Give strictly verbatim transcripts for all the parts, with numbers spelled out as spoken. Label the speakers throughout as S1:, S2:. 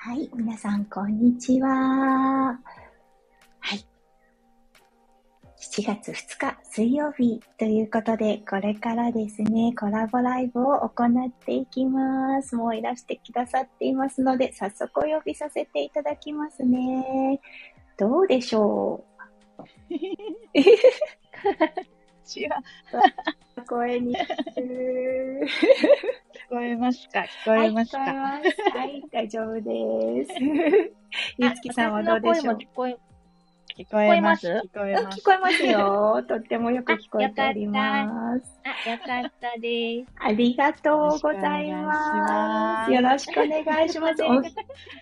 S1: はい、皆さんこんにちは。はい。しちがつふつか水曜日ということで、これからですね、コラボライブを行っていきます。もういらしてくださっていますので、早速お呼びさせていただきますね。どうでしょう
S2: 違う。
S1: 声に。聞
S2: こえますか？聞こえますか？
S1: はい、聞こえます。はい、大丈夫です。ゆつきさんはどうでしょう？
S2: 聞こえ、聞こえます。聞こえます。
S1: 聞こえますよ。とってもよく聞こえております。
S3: あ、よかったです。
S1: ありがとうございます。よろしくお願いします。お、お久し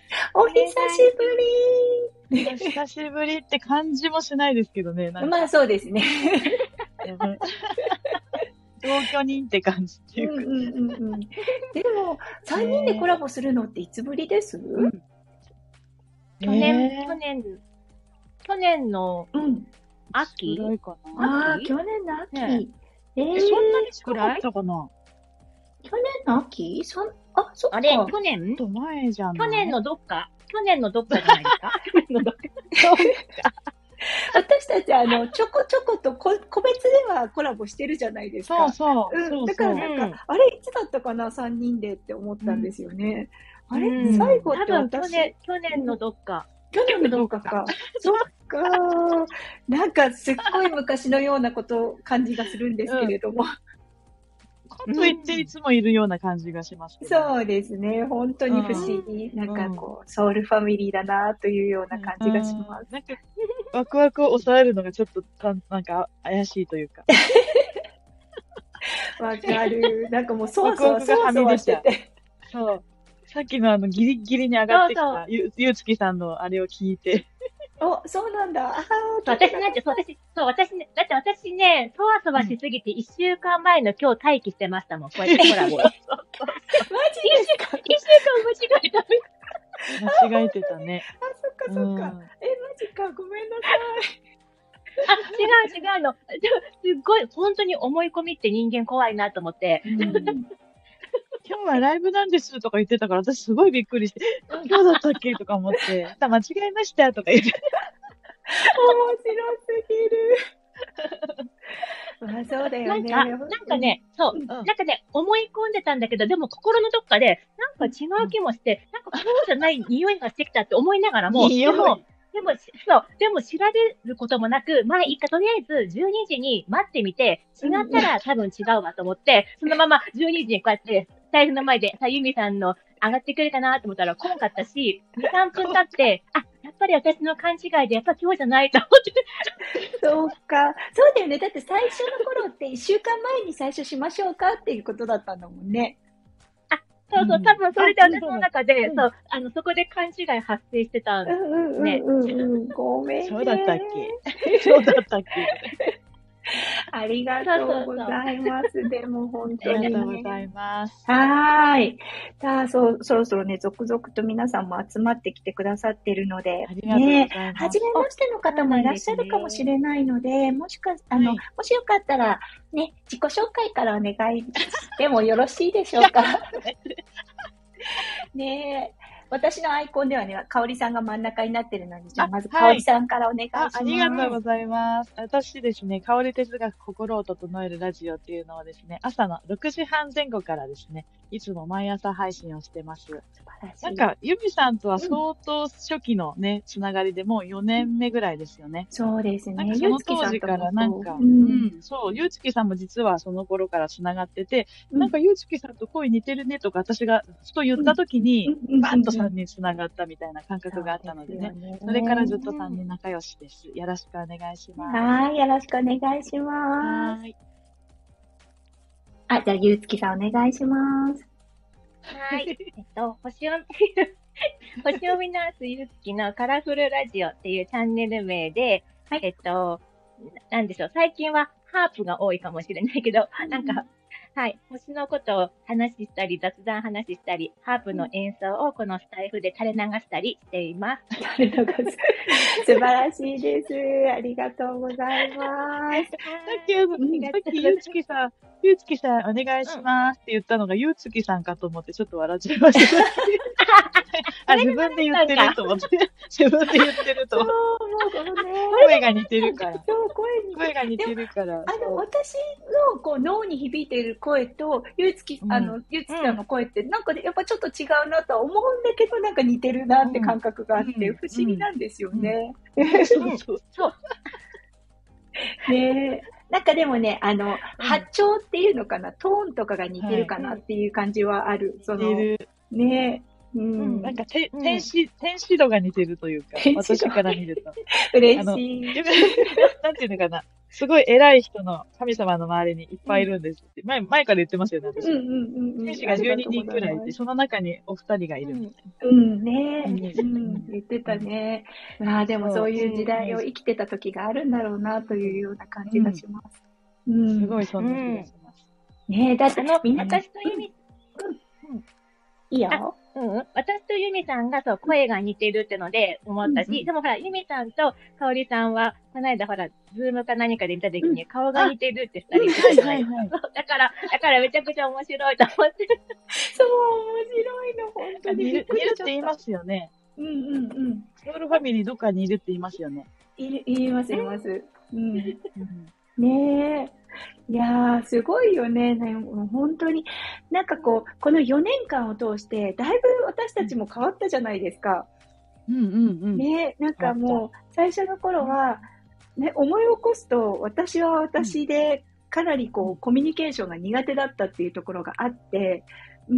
S1: ぶり。
S2: お久しぶりって感じもしないですけどね。
S1: まあそうですね。
S2: 同居人って感じっていうか。うんうん
S1: うんうん、でも、さんにんでコラボするのっていつぶりです？うん、
S3: 去年、去年、去年の秋、
S1: うん、ああ、去年の秋。ね、
S2: えー、そんなに近かったかな？
S1: 去年の秋そん、あ、そっか。
S3: あれ、去年
S2: と前じゃない？
S3: 去年のどっか去年のどっかじゃないですか去年のどっか。
S1: 私たち、あの、ちょこちょことこ個別ではコラボしてるじゃないですか。
S2: そうそう。
S1: うん、
S2: そうそう
S1: だからなんか、うん、あれ、いつだったかな、さんにんでって思ったんですよね。うん、あれ、うん、最後って私。
S3: 多分去年、去年のどっか。
S1: 去年のどっかか。そっか。なんか、すっごい昔のようなこと感じがするんですけれども。
S2: うん、と言っていつもいるような感じがします、ね、
S1: そうですね。本当に不思議。うん、なんかこう、ソウルファミリーだなというような感じがします。
S2: なんか、ワクワクを抑えるのがちょっと、なんか怪しいというか。
S1: わかる。なんかもう、そわそわそわそわしてて。
S2: そう。さっきのあの、ギリギリに上がってきた、ゆ、ゆうつきさんのあれを聞いて。
S1: お、そうなんだ。あ
S3: 私なんて、そう、私、そう、私ね、だって私ね、そわそわしすぎて一週間前の今日待機してましたもん、こうやってコラボ。マジですか？一週間間違え
S2: た。間違えてたね。
S1: あ、そっかそっか。うん、え、マジか、ごめんなさい。
S3: あ、違う違うの。すっごい、本当に思い込みって人間怖いなと思って。うん、
S2: 今日はライブなんですとか言ってたから、私すごいびっくりして、今日だったっけとか思って、間違えましたとか言って。
S1: 面白すぎる。まあそうだよね。
S3: なんか、なんかね、そう、うん、なんかね、思い込んでたんだけど、でも心のどっかで、なんか違う気もして、なんか今日じゃない匂いがしてきたって思いながらも、でも、でも、そう、でも調べることもなく、まあいいか、とりあえずじゅうにじに待ってみて、違ったら多分違うわと思って、そのままじゅうにじにこうやって、財布の前でさ、ユミさんの上がってくるかなと思ったら来なかったし、に、さんぷん経って、あ、やっぱり私の勘違いで、やっぱ今日じゃないと思って。
S1: そうか。そうだよね。だって最初の頃っていっしゅうかんまえに最初しましょうかっていうことだったんだもんね。
S3: あ、そうそう、多分それで私の中で、うん、そう、あの、そこで勘違い発生してたんですね。
S1: うんうんうんうん、ごめんね。
S2: そうだったっけそうだったっけ
S1: ありがとうございます。そうそうそうでも本当に、ね。
S2: ありがとうございます。
S1: はーい。さあ、そう、そろそろね、続々と皆さんも集まってきてくださってるので、
S2: ありがとうございます。
S1: ね、初めましての方もいらっしゃるかもしれないので、でね、もしか、あの、はい、もしよかったら、ね、自己紹介からお願いしてもよろしいでしょうか。ねえ。私のアイコンではね、かおりさんが真ん中になってるので、じゃあまずかおりさんからお願いします。
S2: あ、ありがとうございます。私ですね、かおり哲学心を整えるラジオっていうのをですね、朝のろくじはんぜん後からですね、いつも毎朝配信をしてます。なんか、ゆみさんとは相当初期のね、つながりでもうよねんめぐらいですよね。
S1: そうですね。
S2: なんかその当時からなんか、うん、そう、ゆうつきさんも実はその頃からつながってて、うん、なんかゆうつきさんと声似てるねとか私がふと言った時に、バッとさんにんつながったみたいな感覚があったのでね。そ, でねそれからずっとさんにん仲良しです。よろしくお願いします。
S1: はい、よろしくお願いします。はい。あ、じゃあゆうつきさんお願いします。
S3: はい。えっと、星読み、星読みナースゆうつきのカラフルラジオっていうチャンネル名で、はい、えっと、なんでしょう、最近はハープが多いかもしれないけど、うん、なんか、はい、星のことを話したり、雑談話したり、ハープの演奏をこのスタイフで垂れ流したりしています。
S1: 垂れ流す。素晴らしいです。ありがとうございます。
S2: さっき、さっきゆうつきさん、 ゆうつきさんお願いしますって言ったのが、ゆうつきさんかと思ってちょっと笑っちゃいました。あ、自分で言ってると思って。自分で言ってると。
S1: そう、もうこのね。
S2: 声が似てるから。
S1: そう、声に。
S2: 声が似てるから。
S1: あの、私のこう脳に響いている声と、ゆうつき、あの、ゆうつきさんの声って、なんかやっぱちょっと違うなとは思うんだけど、なんか似てるなって感覚があって、不思議なんですよね。
S2: そうそうそう。
S1: ねえ。なんかでもね、あの、波長っていうのかな、トーンとかが似てるかなっていう感じはある。その、ねえ。うん、
S2: なんかて、天使、天使度が似てるというか、私から見ると。
S1: 嬉しい。
S2: なんていうのかな。すごい偉い人の神様の周りにいっぱいいるんですって。前、前から言ってますよね、私。うんうんうん、天使がじゅうににんくらいいて、その中にお二人がいるみたい
S1: な。うんね、うん、言ってたね。まあでもそういう時代を生きてた時があるんだろうなというような感じがします。
S2: うん、すごいそんな気がします。
S1: ねえ、だってみんな、
S3: 私とユミ、
S1: うん、いいよ。
S3: うん、私とユミさんがそう、声が似てるってので思ったし、うんうん、でもほら、ユミさんとかおりさんは、この間ほら、ズームか何かで見た時に顔が似てるって二人言ってたじゃないですか。だから、だからめちゃくちゃ面白いと思って。
S1: そう、面白いの、本当に。
S2: 似るって言いますよね。
S1: うんうんうん。
S2: ソウルファミリーどっかにいるって言いますよね。
S1: いる、言います、言います。うん。ねえ。いやー、すごいよね。ね、もう本当に。なんかこう、このよねんかんを通して、だいぶ私たちも変わったじゃないですか。
S2: うんうんうん。
S1: ね、なんかもう、最初の頃は、ね、思い起こすと、私は私で、かなりこう、コミュニケーションが苦手だったっていうところがあって、うん、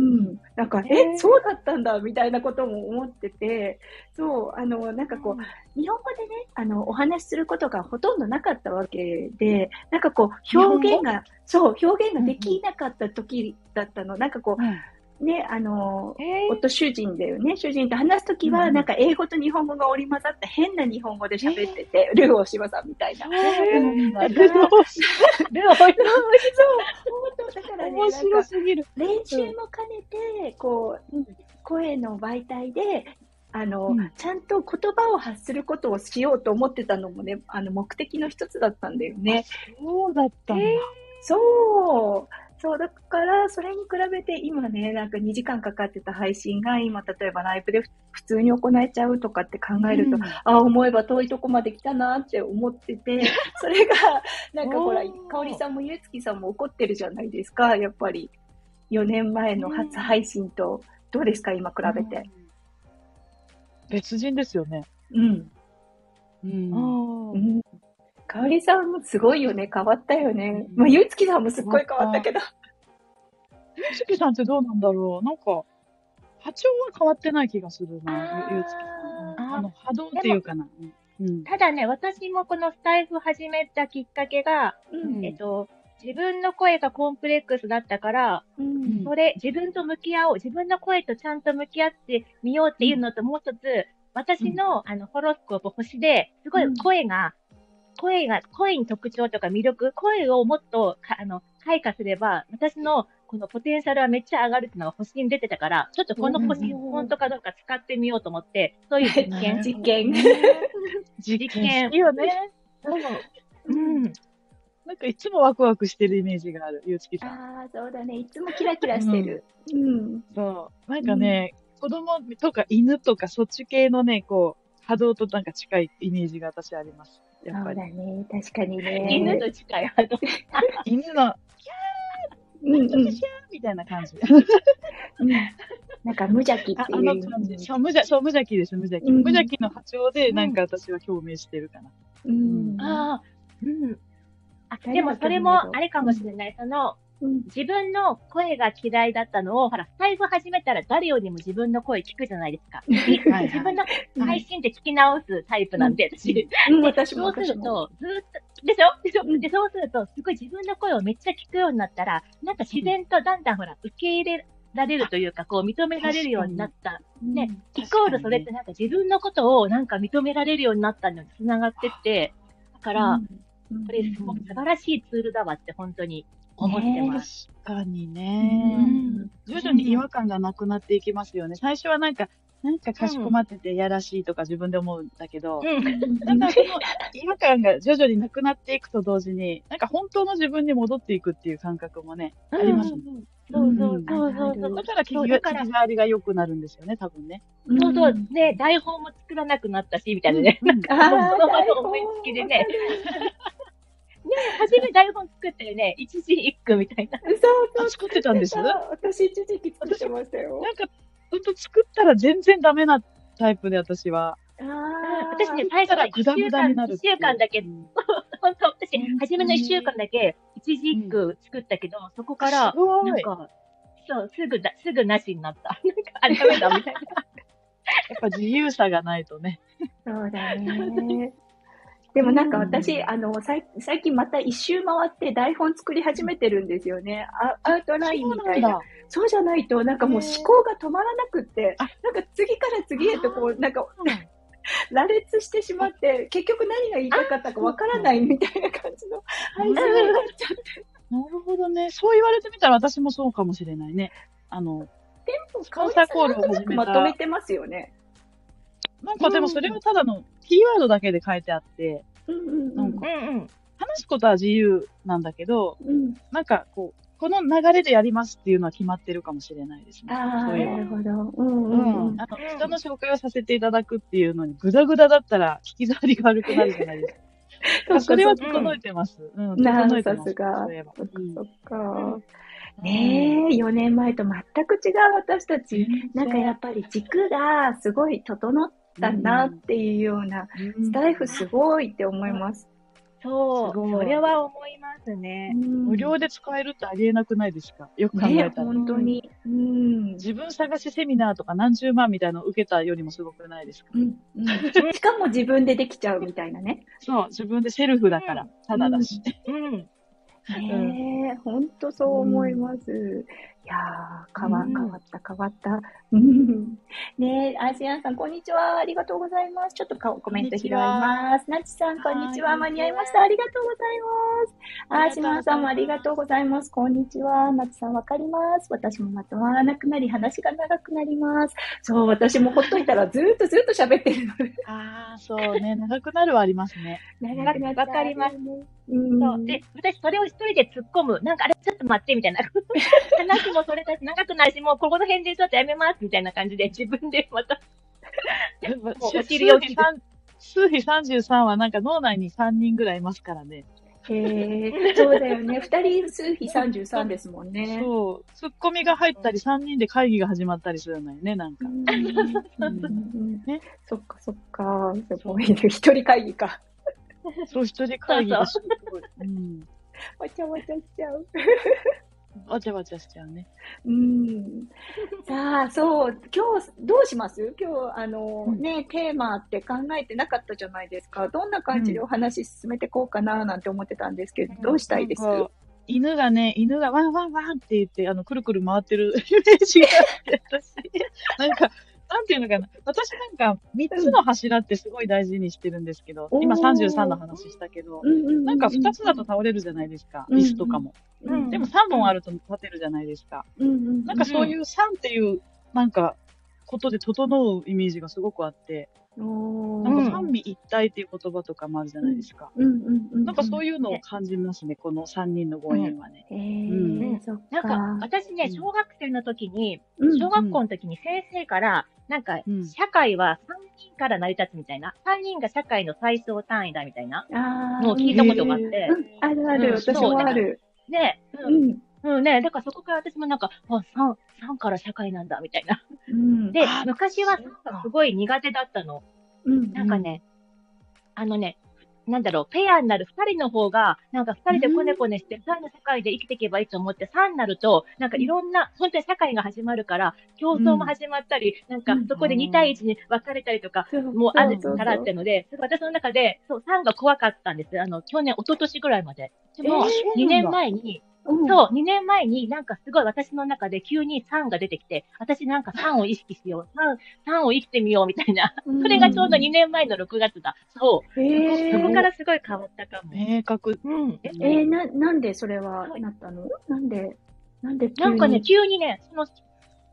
S1: なんか、え、そうだったんだ、みたいなことも思ってて、そう、あの、なんかこう、日本語でね、あの、お話しすることがほとんどなかったわけで、なんかこう、表現が、そう、表現ができなかった時だったの、なんかこう、ね、あの、夫主人だよね。主人と話すときは、うん、なんか英語と日本語が織り交ざった変な日本語で喋ってて、ルー大柴さんみたいな。
S2: えー、
S1: うん、だから、
S2: ルー大
S1: 柴さん。そう、本当だからね、
S2: 面白すぎる。
S1: 練習も兼ねて、こう、うん、声の媒体で、あの、うん、ちゃんと言葉を発することをしようと思ってたのもね、あの、目的の一つだったんだよね。
S2: そうだったんだ。
S1: えー、そう。そう、だから、それに比べて今ね、なんかにじかんかかってた配信が、今、例えばライブで普通に行えちゃうとかって考えると、うん、あ、思えば遠いとこまで来たなって思ってて、それが、なんかほら、かおりさんもゆうつきさんも怒ってるじゃないですか、やっぱり。よねんまえの初配信と、どうですか、今比べて。うん、
S2: 別人ですよね。
S1: うん。うん。うんかおりさんもすごいよね。変わったよね。まあ、ゆうつきさんもすっごい変わったけど。
S2: ゆうつきさんってどうなんだろうなんか、波長は変わってない気がするな、ゆうつきさん。あの、波動っていうかな。
S3: うん、ただね、私もこのスタイフ始めたきっかけが、うん、えっと、自分の声がコンプレックスだったから、うん、それ、自分と向き合おう、自分の声とちゃんと向き合ってみようっていうのと、もう一つ、私の、うん、あの、ホロスコープ星で、すごい声が、声が、声に特徴とか魅力、声をもっと、あの、開花すれば、私のこのポテンシャルはめっちゃ上がるっていうのが星に出てたから、ちょっとこの星、本当かどうか使ってみようと思って、そういう実験。
S1: 実験。
S2: 実験。いいよね。うん。なんかいつもワクワクしてるイメージがある、ゆうつきさん。
S1: ああ、そうだね。いつもキラキラしてる。うん。うん、
S2: そう。なんかね、うん、子供とか犬とかそっち系のね、こう、波動となんか近いイメージが私あります。
S1: やっぱり。そうだね。確かにね。
S3: 犬と近い波動。
S2: 犬の、キャー
S1: うんうん、
S2: キャーみたいな感じ。
S1: うん、なんか無邪気っていう。
S2: あの感じ。そう、無邪そう無邪気です、無邪気。うん、無邪気の波長で、なんか私は共鳴してるかな。
S1: うん。
S3: うん、ああ、うん。あ、でもそれもあれかもしれない。その、うん、自分の声が嫌いだったのを、ほら、スタイフ始めたら誰よりも自分の声聞くじゃないですか。はい、自分の配信で聞き直すタイプなんで、私。
S1: うん、私も。
S3: そうすると、ずーっと、でしょでしょ、うん、で、そうすると、すごい自分の声をめっちゃ聞くようになったら、なんか自然とだんだんほら、受け入れられるというか、こう認められるようになった。ね、イコールそれってなんか自分のことをなんか認められるようになったのに繋がってって、だから、うん、これすごく素晴らしいツールだわって本当に思ってます。
S2: 確かにね、うん。徐々に違和感がなくなっていきますよね。最初はなんか、 なんかかしこまっててやらしいとか自分で思うんだけど、
S3: うん。
S2: なんかその違和感が徐々になくなっていくと同時に、なんか本当の自分に戻っていくっていう感覚もね、ありますね。
S3: そうそうそうそうそう。
S2: だから聞き触りが良くなるんですよね、多分ね。
S3: そうそう。ね、台本も作らなくなったし、みたいなね。なんか、その場の思いつきでね。ね、初め台本作ってね、一字一句みたいな。
S1: そうそう。
S2: 作ってたんです。
S1: 私一時期作ってましたよ。
S2: なんか、ほんと作ったら全然ダメなタイプで、私は。
S3: あ私ね、最初は一週間、一週間だけ、本当私、初めの一週間だけ、一字一句作ったけど、そこから、なんか、そう、すぐだ、すぐなしになった。なんか、あ、ダメだ、みたいな。や
S2: っぱ自由さがないとね。
S1: そうだね。でもなんか私、あの、最近また一周回って台本作り始めてるんですよね。アウトラインみたいな。そうじゃないと、なんかもう思考が止まらなくって、なんか次から次へとこう、なんか、羅列してしまって、結局何が言いたかったかわからないみたいな感じの配信になっちゃって。
S2: なるほどね。そう言われてみたら私もそうかもしれないね。あの、
S1: テンポ、スポンサーコールを始めた。まとめてますよね。
S2: なんかでもそれはただのキーワードだけで書いてあって、なんか、話すことは自由なんだけど、うん、なんかこう、この流れでやりますっていうのは決まってるかもしれないですね。
S1: ああ、なるほど。うん
S2: うんうん。あの、人の紹介をさせていただくっていうのに、ぐだぐだだったら聞き障りが悪くなるじゃないですか。それは整えてます。うん、整えてます。
S1: さすが。そっか。ねえ、よねんまえと全く違う私たち。なんかやっぱり軸がすごい整ったなっていうような、スタイフすごいって思います。
S3: そう、それは思いますね。
S2: 無料で使えるってありえなくないですか？よく考えたら。
S1: 本当に。
S2: 自分探しセミナーとか何十万みたいなのを受けたよりもすごくないですか？
S1: しかも自分でできちゃうみたいなね。
S2: そう、自分でセルフだから、ただだし。
S1: うんねえ、ほんとそう思います。うん、いやー、変わ、変わった、変わった。ねえ、アジアンさん、こんにちは。ありがとうございます。ちょっとコメント拾います。なちさん、こんにちは。間に合いました。ありがとうございます。アジアンさんもありがとうございます。こんにちは。なちさん、わかります。私もまとまらなくなり、話が長くなります。そう、私もほっといたらずーっとずっと喋ってるので。
S2: ああ、そうね。長くなるはありますね。
S3: 長くなる。わかります。うん、そうで、私それを一人で突っ込む。なんかあれ、ちょっと待って、みたいな。話もそれだし、長くないし、もうここの辺でちょっとやめます、みたいな感じで、自分でまた。
S2: もうお尻より数比さんじゅうさんはなんか脳内にさんにんぐらいいますからね。
S1: へえ、そうだよね。ふたり数比さんじゅうさんですもんね。
S2: そう。ツッコミが入ったり、さんにんで会議が始まったりするのよね、なんか。
S1: ね、そっかそっか。すごいね。一人会議か。
S2: そう、一人会議がすごい。うん。
S1: わちゃわちゃしちゃう。
S2: わちゃわちゃしちゃうね。
S1: うん。さあ、そう、今日、どうします今日、あの、うん、ね、テーマって考えてなかったじゃないですか。どんな感じでお話進めていこうかななんて思ってたんですけど、うん、どうしたいです？
S2: 犬がね、犬がワンワンワンって言って、あの、くるくる回ってるイメージがあって、私、なんか、なんていうのかな。私なんか、三つの柱ってすごい大事にしてるんですけど、うん、今さんじゅうさんの話したけど、なんか二つだと倒れるじゃないですか、うん、椅子とかも。うん、でも三本あると立てるじゃないですか。うん、なんかそういう三っていう、なんか、ことで整うイメージがすごくあって、なんか三位一体っていう言葉とかもあるじゃないですか。なんかそういうのを感じますね、この三人のご縁はね。
S3: なんか、私ね、小学生の時に、小学校の時に先生から、なんか、社会はさんにんから成り立つみたいな、さんにんが社会の最小単位だみたいなのを聞いたことがあって。
S1: あるある、私もある。
S3: ね、うんね、だからそこから私もなんか、あ、三、三から社会なんだ、みたいな。うん、で、昔は三がすごい苦手だったの。うん、なんかね、あのね、なんだろう、ペアになる二人の方が、なんか二人でコネコネして、三、うん、の世界で生きていけばいいと思って、三になると、なんかいろんな、本当に社会が始まるから、競争も始まったり、うん、なんかそこでに対いちに分かれたりとか、うん、もうあるからってので、私の中で、そう、三が怖かったんです。あの、去年、一昨年ぐらいまで。でも、にねんまえに、うん、そう、にねんまえになんかすごい私の中で急にさんが出てきて、私なんかさんを意識しよう、さん、さんを生きてみようみたいな。うん、それがちょうどにねんまえのろくがつだ。そう。えー、そこからすごい変わったかも。
S2: 明確。
S1: うん。えー、な、なんでそれはなったの？なんで、なんで急に
S3: なんかね、急にね、その、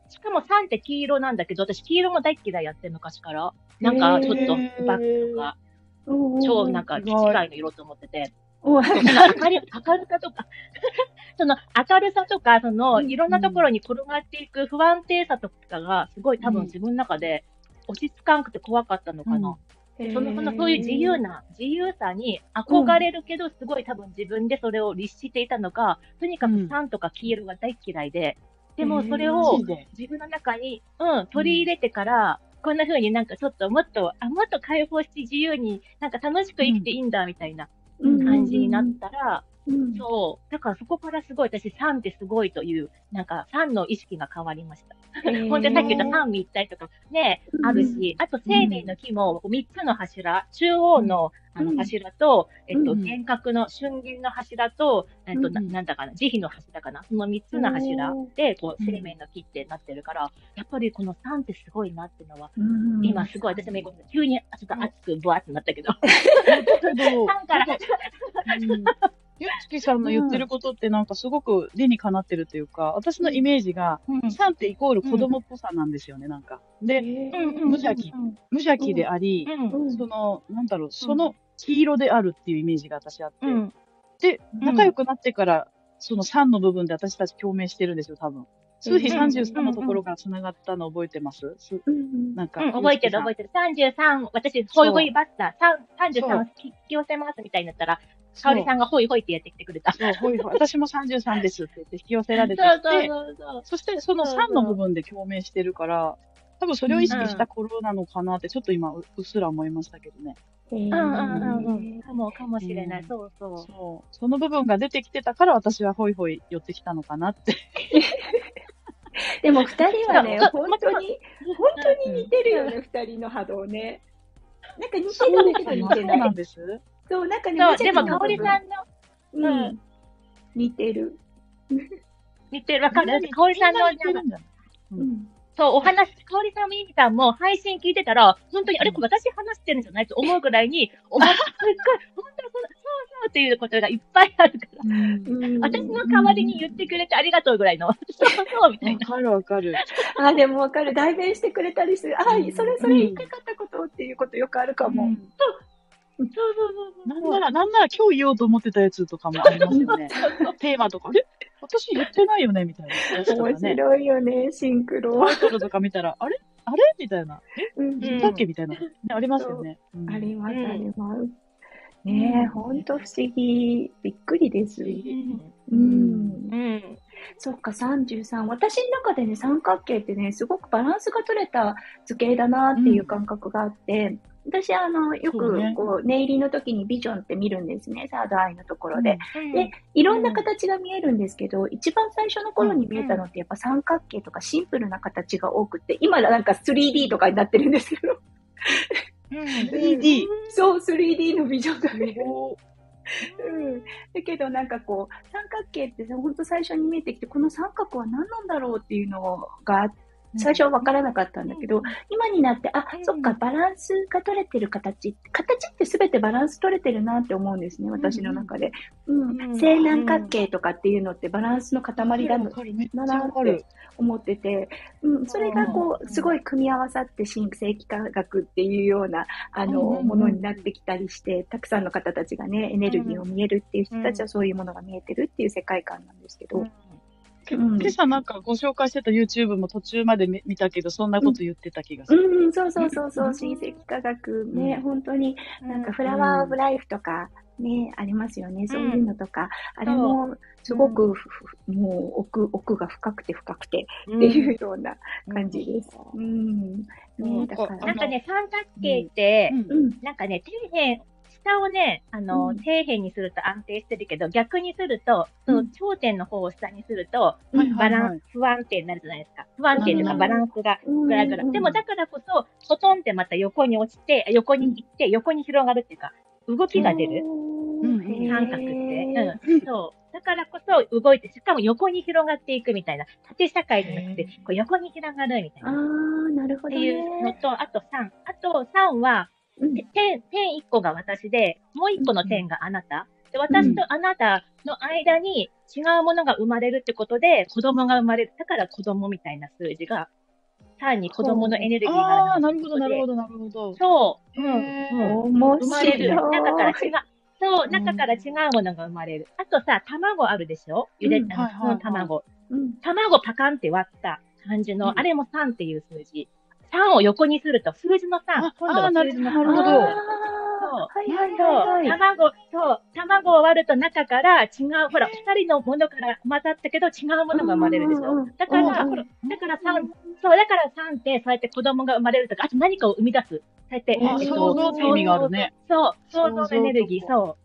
S3: しかもさんって黄色なんだけど、私黄色も大っ嫌いやってる昔から。なんか、ちょっと、バックとか、超なんか、気違いの色と思ってて。その明る明るさとか、その明るさとか、その、いろんなところに転がっていく不安定さとかが、すごい多分自分の中で落ち着かんくて怖かったのかな。うん、その、その、そういう自由な、自由さに憧れるけど、すごい多分自分でそれを律していたのが、とにかくさんとか黄色が大嫌いで、でもそれを自分の中に、うん、取り入れてから、こんな風になんかちょっともっと、あ、もっと解放して自由に、なんか楽しく生きていいんだ、みたいな感じになったら、うん、そう。だからそこからすごい私さんってすごいという、なんかさんの意識が変わりました。本当にさっき言ったさん密体とかね、あるし、あと生命の木もみっつの柱、中央のあの柱と、えっと、幻覚の瞬間の柱と、えっと、なんだかな、慈悲の柱かな。そのみっつの柱で、こう、生命の木ってなってるから、やっぱりこのさんってすごいなっていうのは、今すごい私も急にちょっと熱くブワーってなったけど。さんから。
S2: ゆつきさんの言ってることってなんかすごく理にかなってるというか、私のイメージが、さんってイコール子供っぽさなんですよね、なんか。で、無邪気、無邪気であり、その、なんだろう、その黄色であるっていうイメージが私あって。で、仲良くなってから、そのさんの部分で私たち共鳴してるんですよ、多分。数比さんじゅうさんのところから繋がったの覚えてます？
S3: なんか、覚えてる覚えてる。さんじゅうさん、私、ホイホイバッター、さんじゅうさん引き寄せますみたいになったら、かおりさんがホイホイってやってきてくれた。
S2: そう、ホイホイ。私もさんじゅうさんですって言って引き寄せられてきて、そうそうそうそしてそのさんの部分で共鳴してるから、多分それを意識した頃なのかなって、ちょっと今うっすら思いましたけどね。
S3: うんうんうんうん。かも、かもしれない。そうそう。
S2: そう。その部分が出てきてたから私はホイホイ寄ってきたのかなって。
S1: でも二人はね、本当に、本当に似てるよね、二人の波動ね。なんか似てるんだけど似てない。
S2: そうなんです。
S1: そう、なんかね、
S3: そう、でも、かおりさんの、
S1: うん、似てる。
S3: 似てる、わかる？かおりさんの、うん、そう、お話、かおりさんもゆみさんも配信聞いてたら、本当に、あれ、私話してるんじゃないと思うぐらいに、お前、すっごい、本当にそうそうっていうことがいっぱいあるから、私の代わりに言ってくれてありがとうぐらいの、そうそうみたいな。
S2: わかるわかる。
S1: あ、でもわかる。代弁してくれたりする。あ、それそれ言いたかったことっていうことよくあるかも。
S3: そうそうそう
S2: なんなら、なんなら今日言おうと思ってたやつとかもありますよね。テーマとか、あれ私言ってないよねみたいな、
S1: ね。面白いよね、シンクロ。
S2: タイトルとか見たら、あれあれみたいな。え、うん、言ったっけみたいな、ね。ありますよね。
S1: うん、あります、あります。ねえ、ほんと不思議。びっくりです。うん。うん。そっか、さんじゅうさん。私の中でね、三角形ってね、すごくバランスが取れた図形だなっていう感覚があって、私、あの、よく、こう、念入りの時にビジョンって見るんですね。サードアイのところで。うん、で、いろんな形が見えるんですけど、うん、一番最初の頃に見えたのってやっぱ三角形とかシンプルな形が多くて、今なんか スリーディー とかになってるんですけど。
S2: うん、スリーディー?
S1: そう、スリーディー のビジョンが見える。うん。だけどなんかこう、三角形って本当最初に見えてきて、この三角は何なんだろうっていうのがあって、最初は分からなかったんだけど、うん、今になって、あ、うん、そっか、バランスが取れてる形。形って全てバランス取れてるなって思うんですね、私の中で。うん。うん、正南角形とかっていうのってバランスの塊だなって思ってて、うん。それがこう、すごい組み合わさって新世紀科学っていうような、あの、ものになってきたりして、たくさんの方たちがね、エネルギーを見えるっていう人たちはそういうものが見えてるっていう世界観なんですけど。うん
S2: うん、今朝なんかご紹介してた YouTube も途中まで見たけど、そんなこと言ってた気がする。
S1: うん、うん、そうそうそうそう、新世紀科学ね、うん、本当になんかフラワーオブライフとかね、ありますよね、そういうのとか、うん、あれもすごく、うん、もう奥、奥が深くて深くてっていうような感じです。うん。
S3: ね、だからなんかね、三角形って、うん、なんかね、底辺、下をね、あの、うん、底辺にすると安定してるけど、逆にすると、その頂点の方を下にすると、うん、バランス、不安定になるじゃないですか。不安定というか、バランスがぐらぐら。でもだからこそ、ポトンってまた横に落ちて、横に行って、横に広がるっていうか、動きが出る。うん、三角って。うん。そう。だからこそ動いて、しかも横に広がっていくみたいな。縦社会じゃなくて、こう横に広がるみたいな。
S1: ああ、なるほど、ね。
S3: っていうのと、あとさん。あとさんは、うん、点、点一個が私で、もう一個の点があなた。 で、私とあなたの間に違うものが生まれるってことで、子供が生まれる。だから子供みたいな数字が、単に子供のエネルギーが
S2: ああ、なるほど、なるほど、なるほど。
S3: そう。うん。
S1: うん。面
S3: 生まれる。
S1: 白い。
S3: 中から違う。そう、中から違うものが生まれる。あとさ、卵あるでしょ茹で、あの、普通の卵。卵パカンって割った感じの、あれもさんっていう数字。さんを横にすると、数字のさん、今度は数字のさん。
S2: なるほど。
S1: そう。はいはいはい。
S3: 卵、そう、卵を割ると中から違う、ほら、二人のものから混ざったけど違うものが生まれるでしょ。だから、だからさん、そう、だからさんって、そうやって子供が生まれるとか、あと何かを生み出す。そうやって、
S2: えっと、想像って意味があるね。
S3: そう、想像のエネルギー、そう。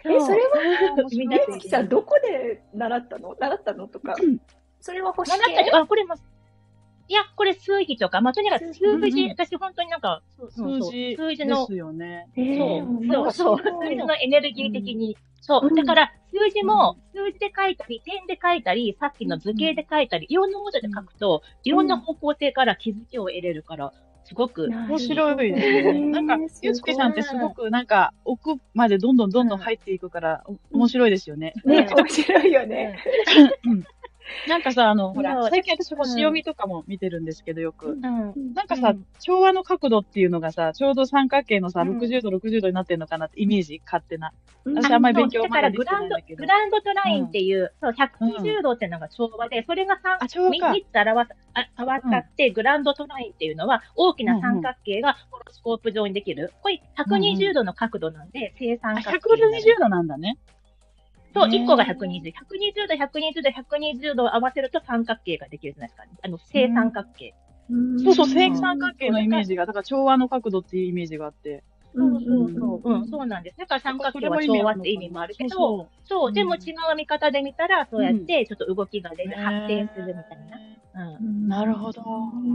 S1: え、それは、ゆうきさん、どこで習ったの習ったのとか。それは欲しい。
S3: 習った、あ、これも、いや、これ数字とか、まあ、とにかく数字、私本当になんか、
S2: 数字数字の、ですよね。
S3: そう、そう、そう、数字のエネルギー的に。そう、だから数字も、数字で書いたり、点で書いたり、さっきの図形で書いたり、いろんな文字で書くと、いろんな方向性から気づきを得れるから、すごく
S2: 面白いですね。なんか、ゆつきさんってすごくなんか、奥までどんどんどんどん入っていくから、面白いですよね。
S1: ね、面白いよね。
S2: なんかさ、あの、ほら、最近私星読みとかも見てるんですけど、よく。なんかさ、調和の角度っていうのがさ、ちょうど三角形のさ、ろくじゅうど、ろくじゅうどになってるのかなってイメージ、勝手な。私あんまり勉強まだできてないんだけど。
S3: グランドトラインっていう、そう、ひゃくにじゅうどっていうのが調和で、それがさ、みっつ表わって、グランドトラインっていうのは、大きな三角形がホロスコープ上にできる。これひゃくにじゅうどの角度なんで、正三角形。
S2: ひゃくにじゅうどなんだね。
S3: そう、いっこがひゃくにじゅう。ひゃくにじゅうど、ひゃくにじゅうど、ひゃくにじゅうどを合わせると三角形ができるじゃないですか。あの、正三角形。
S2: そうそう、正三角形のイメージが、だから調和の角度っていうイメージがあって。
S3: そうそうそう。うん、そうなんです。だから三角形は調和って意味もあるけど、そう、でも違う見方で見たら、そうやってちょっと動きが出る、発展するみたいな。
S2: うん。なるほど。
S3: うん。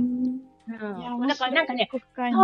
S3: だからなんかね、そう、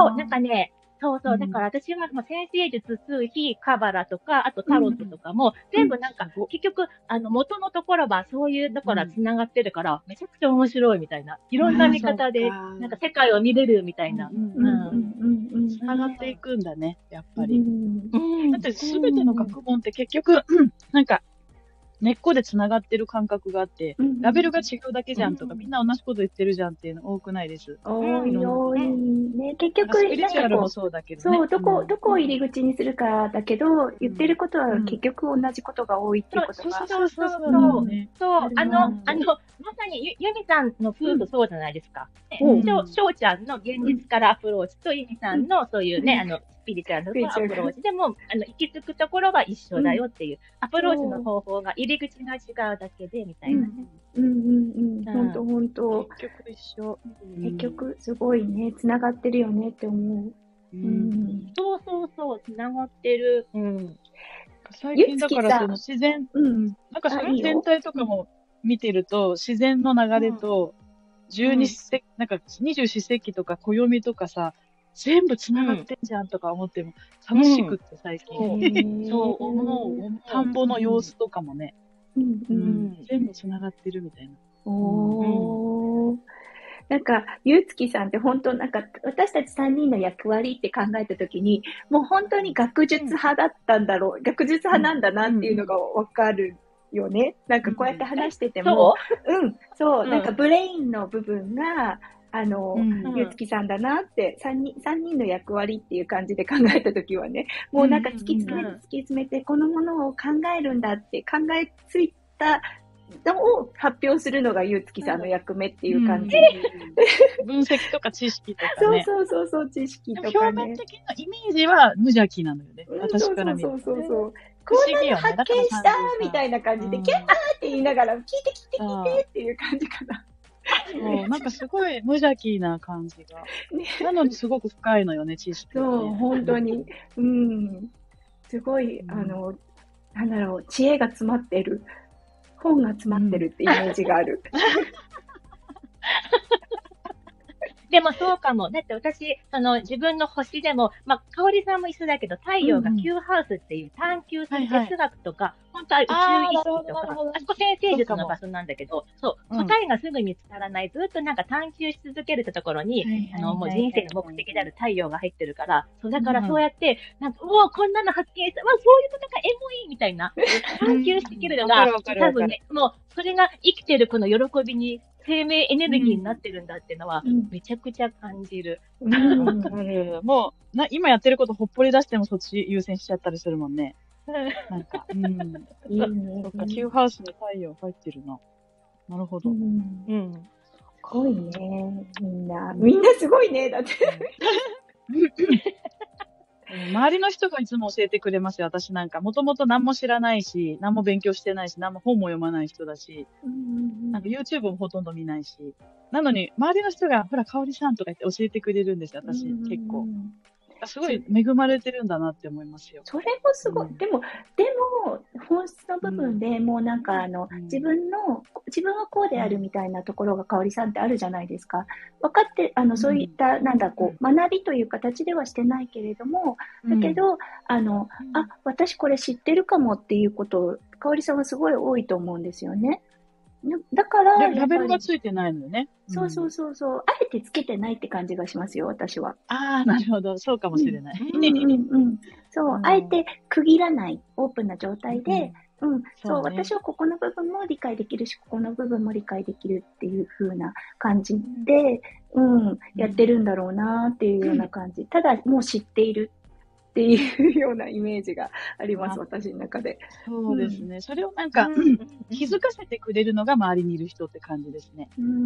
S3: なんかね、そうそう。だから私は、まあ、先生術、数比、カバラとか、あとタロットとかも、全部なんか、結局、あの、元のところはそういうところは繋がってるから、めちゃくちゃ面白いみたいな。いろんな見方で、なんか世界を見れるみたいな。
S2: 繋がっていくんだね、やっぱり。だってすべての学問って結局、なんか、根っこで繋がってる感覚があって、ラベルが違うだけじゃんとか、みんな同じこと言ってるじゃんっていうの多くないです。
S1: 多い多いね。結局、
S2: スピリチュアルもそうだけどね。
S1: そう、どこ、どこを入り口にするかだけど、言ってることは結局同じことが多いっていうことが。
S3: そうそうそう。そう、あの、あの、まさにゆみさんの夫婦そうじゃないですか。しょうちゃんの現実からアプローチとゆみさんのそういうね、あの、スピリチュアルのアプローチでも、あの、行き着くところは一緒だよっていう、アプローチの方法が入り口が違うだけで、みたいなね。
S1: うんうんうん。ほんとほんと。
S2: 結局一緒。
S1: 結局、すごいね、繋がってるよねって思う。
S3: うん。そうそうそう、繋がってる。うん。
S2: 最近だからその自然、うん。なんかその全体とかも見てると、自然の流れと、十二四節、なんか二十四節気とか暦とかさ、全部繋がってんじゃんとか思っても、楽しくって最近。
S3: そう思う。
S2: 田んぼの様子とかもね、全部繋がってるみたいな。
S1: おー。なんか、ゆうつきさんって本当なんか、私たちさんにんの役割って考えたときに、もう本当に学術派だったんだろう、学術派なんだなっていうのがわかるよね。なんかこうやって話してても、うん、そう、なんかブレインの部分が、あの、ゆうつきさんだなって、3人、三人の役割っていう感じで考えたときはね、もうなんか突き詰めて突き詰めて、このものを考えるんだって考えついたのを発表するのがゆうつきさんの役目っていう感じ。
S2: 分析とか知識とかね。
S1: そうそうそうそう、知識とかね。
S2: 表面的なイメージは無邪気なのよね。私から見ると。
S1: そうそうそうそう。こんなの発見したみたいな感じで、キャーって言いながら、聞いて聞いて聞いてっていう感じかな。
S2: そう、なんかすごい無邪気な感じが。なのにすごく深いのよね、知識、
S1: ね。そう、本当に。うん。すごい、あの、なんだろう、知恵が詰まってる。本が詰まってるってイメージがある。
S3: でもそうかも。だって私、その自分の星でも、まあ、かおりさんも一緒だけど、太陽がQハウスっていう探求する哲学とか、 本当は宇宙意識とか、
S2: あ
S3: あそこ先生術の場所なんだけど、そう、答えがすぐ見つからない、ずっとなんか探求し続けるってところに、あの、もう人生の目的である太陽が入ってるから、そう、だからそうやって、なんか、うおこんなの発見した、わ、そういうことか、エモいみたいな、探求していけるのが、多分ね、もう、それが生きてるこの喜びに、生命エネルギーになってるんだっていうのは、めちゃくちゃ感じる。
S2: わかる。もう、な、今やってることほっぽり出してもそっち優先しちゃったりするもんね。なんか、うん。いいね。そっか、Qハウスに太陽入ってるな。なるほど。うん。
S1: うん。すごいね。みんな。みんなすごいね。だって。
S2: 周りの人がいつも教えてくれますよ。私なんか、もともと何も知らないし、何も勉強してないし、何も本も読まない人だし、なんか YouTube もほとんど見ないし。なのに、周りの人が、ほら、かおりさんとか言って教えてくれるんですよ、私、結構。すごい恵まれてるんだなって思いますよ。
S1: それもすごい。うん、でも、でも、本質の部分でもうなんかあの、うん、自分の、自分はこうであるみたいなところがかおりさんってあるじゃないですか。分かって、あの、そういった、なんだ、こう、学びという形ではしてないけれども、だけど、あの、あ、私これ知ってるかもっていうことを、かおりさんはすごい多いと思うんですよね。だから、
S2: ラベルがついてないのよね。
S1: そうそうそうそう。あえてつけてないって感じがしますよ、私は。
S2: ああ、なるほど。そうかもしれない。
S1: うんうんうん。そう、あえて区切らない、オープンな状態で、うん、そう、私はここの部分も理解できるし、ここの部分も理解できるっていう風な感じで、うん、やってるんだろうなっていうような感じ。ただ、もう知っている。っていうようなイメージがあります、私の中で。
S2: そうですね。うん、それをなんか、うん、気づかせてくれるのが周りにいる人って感じですね。
S1: うんうん、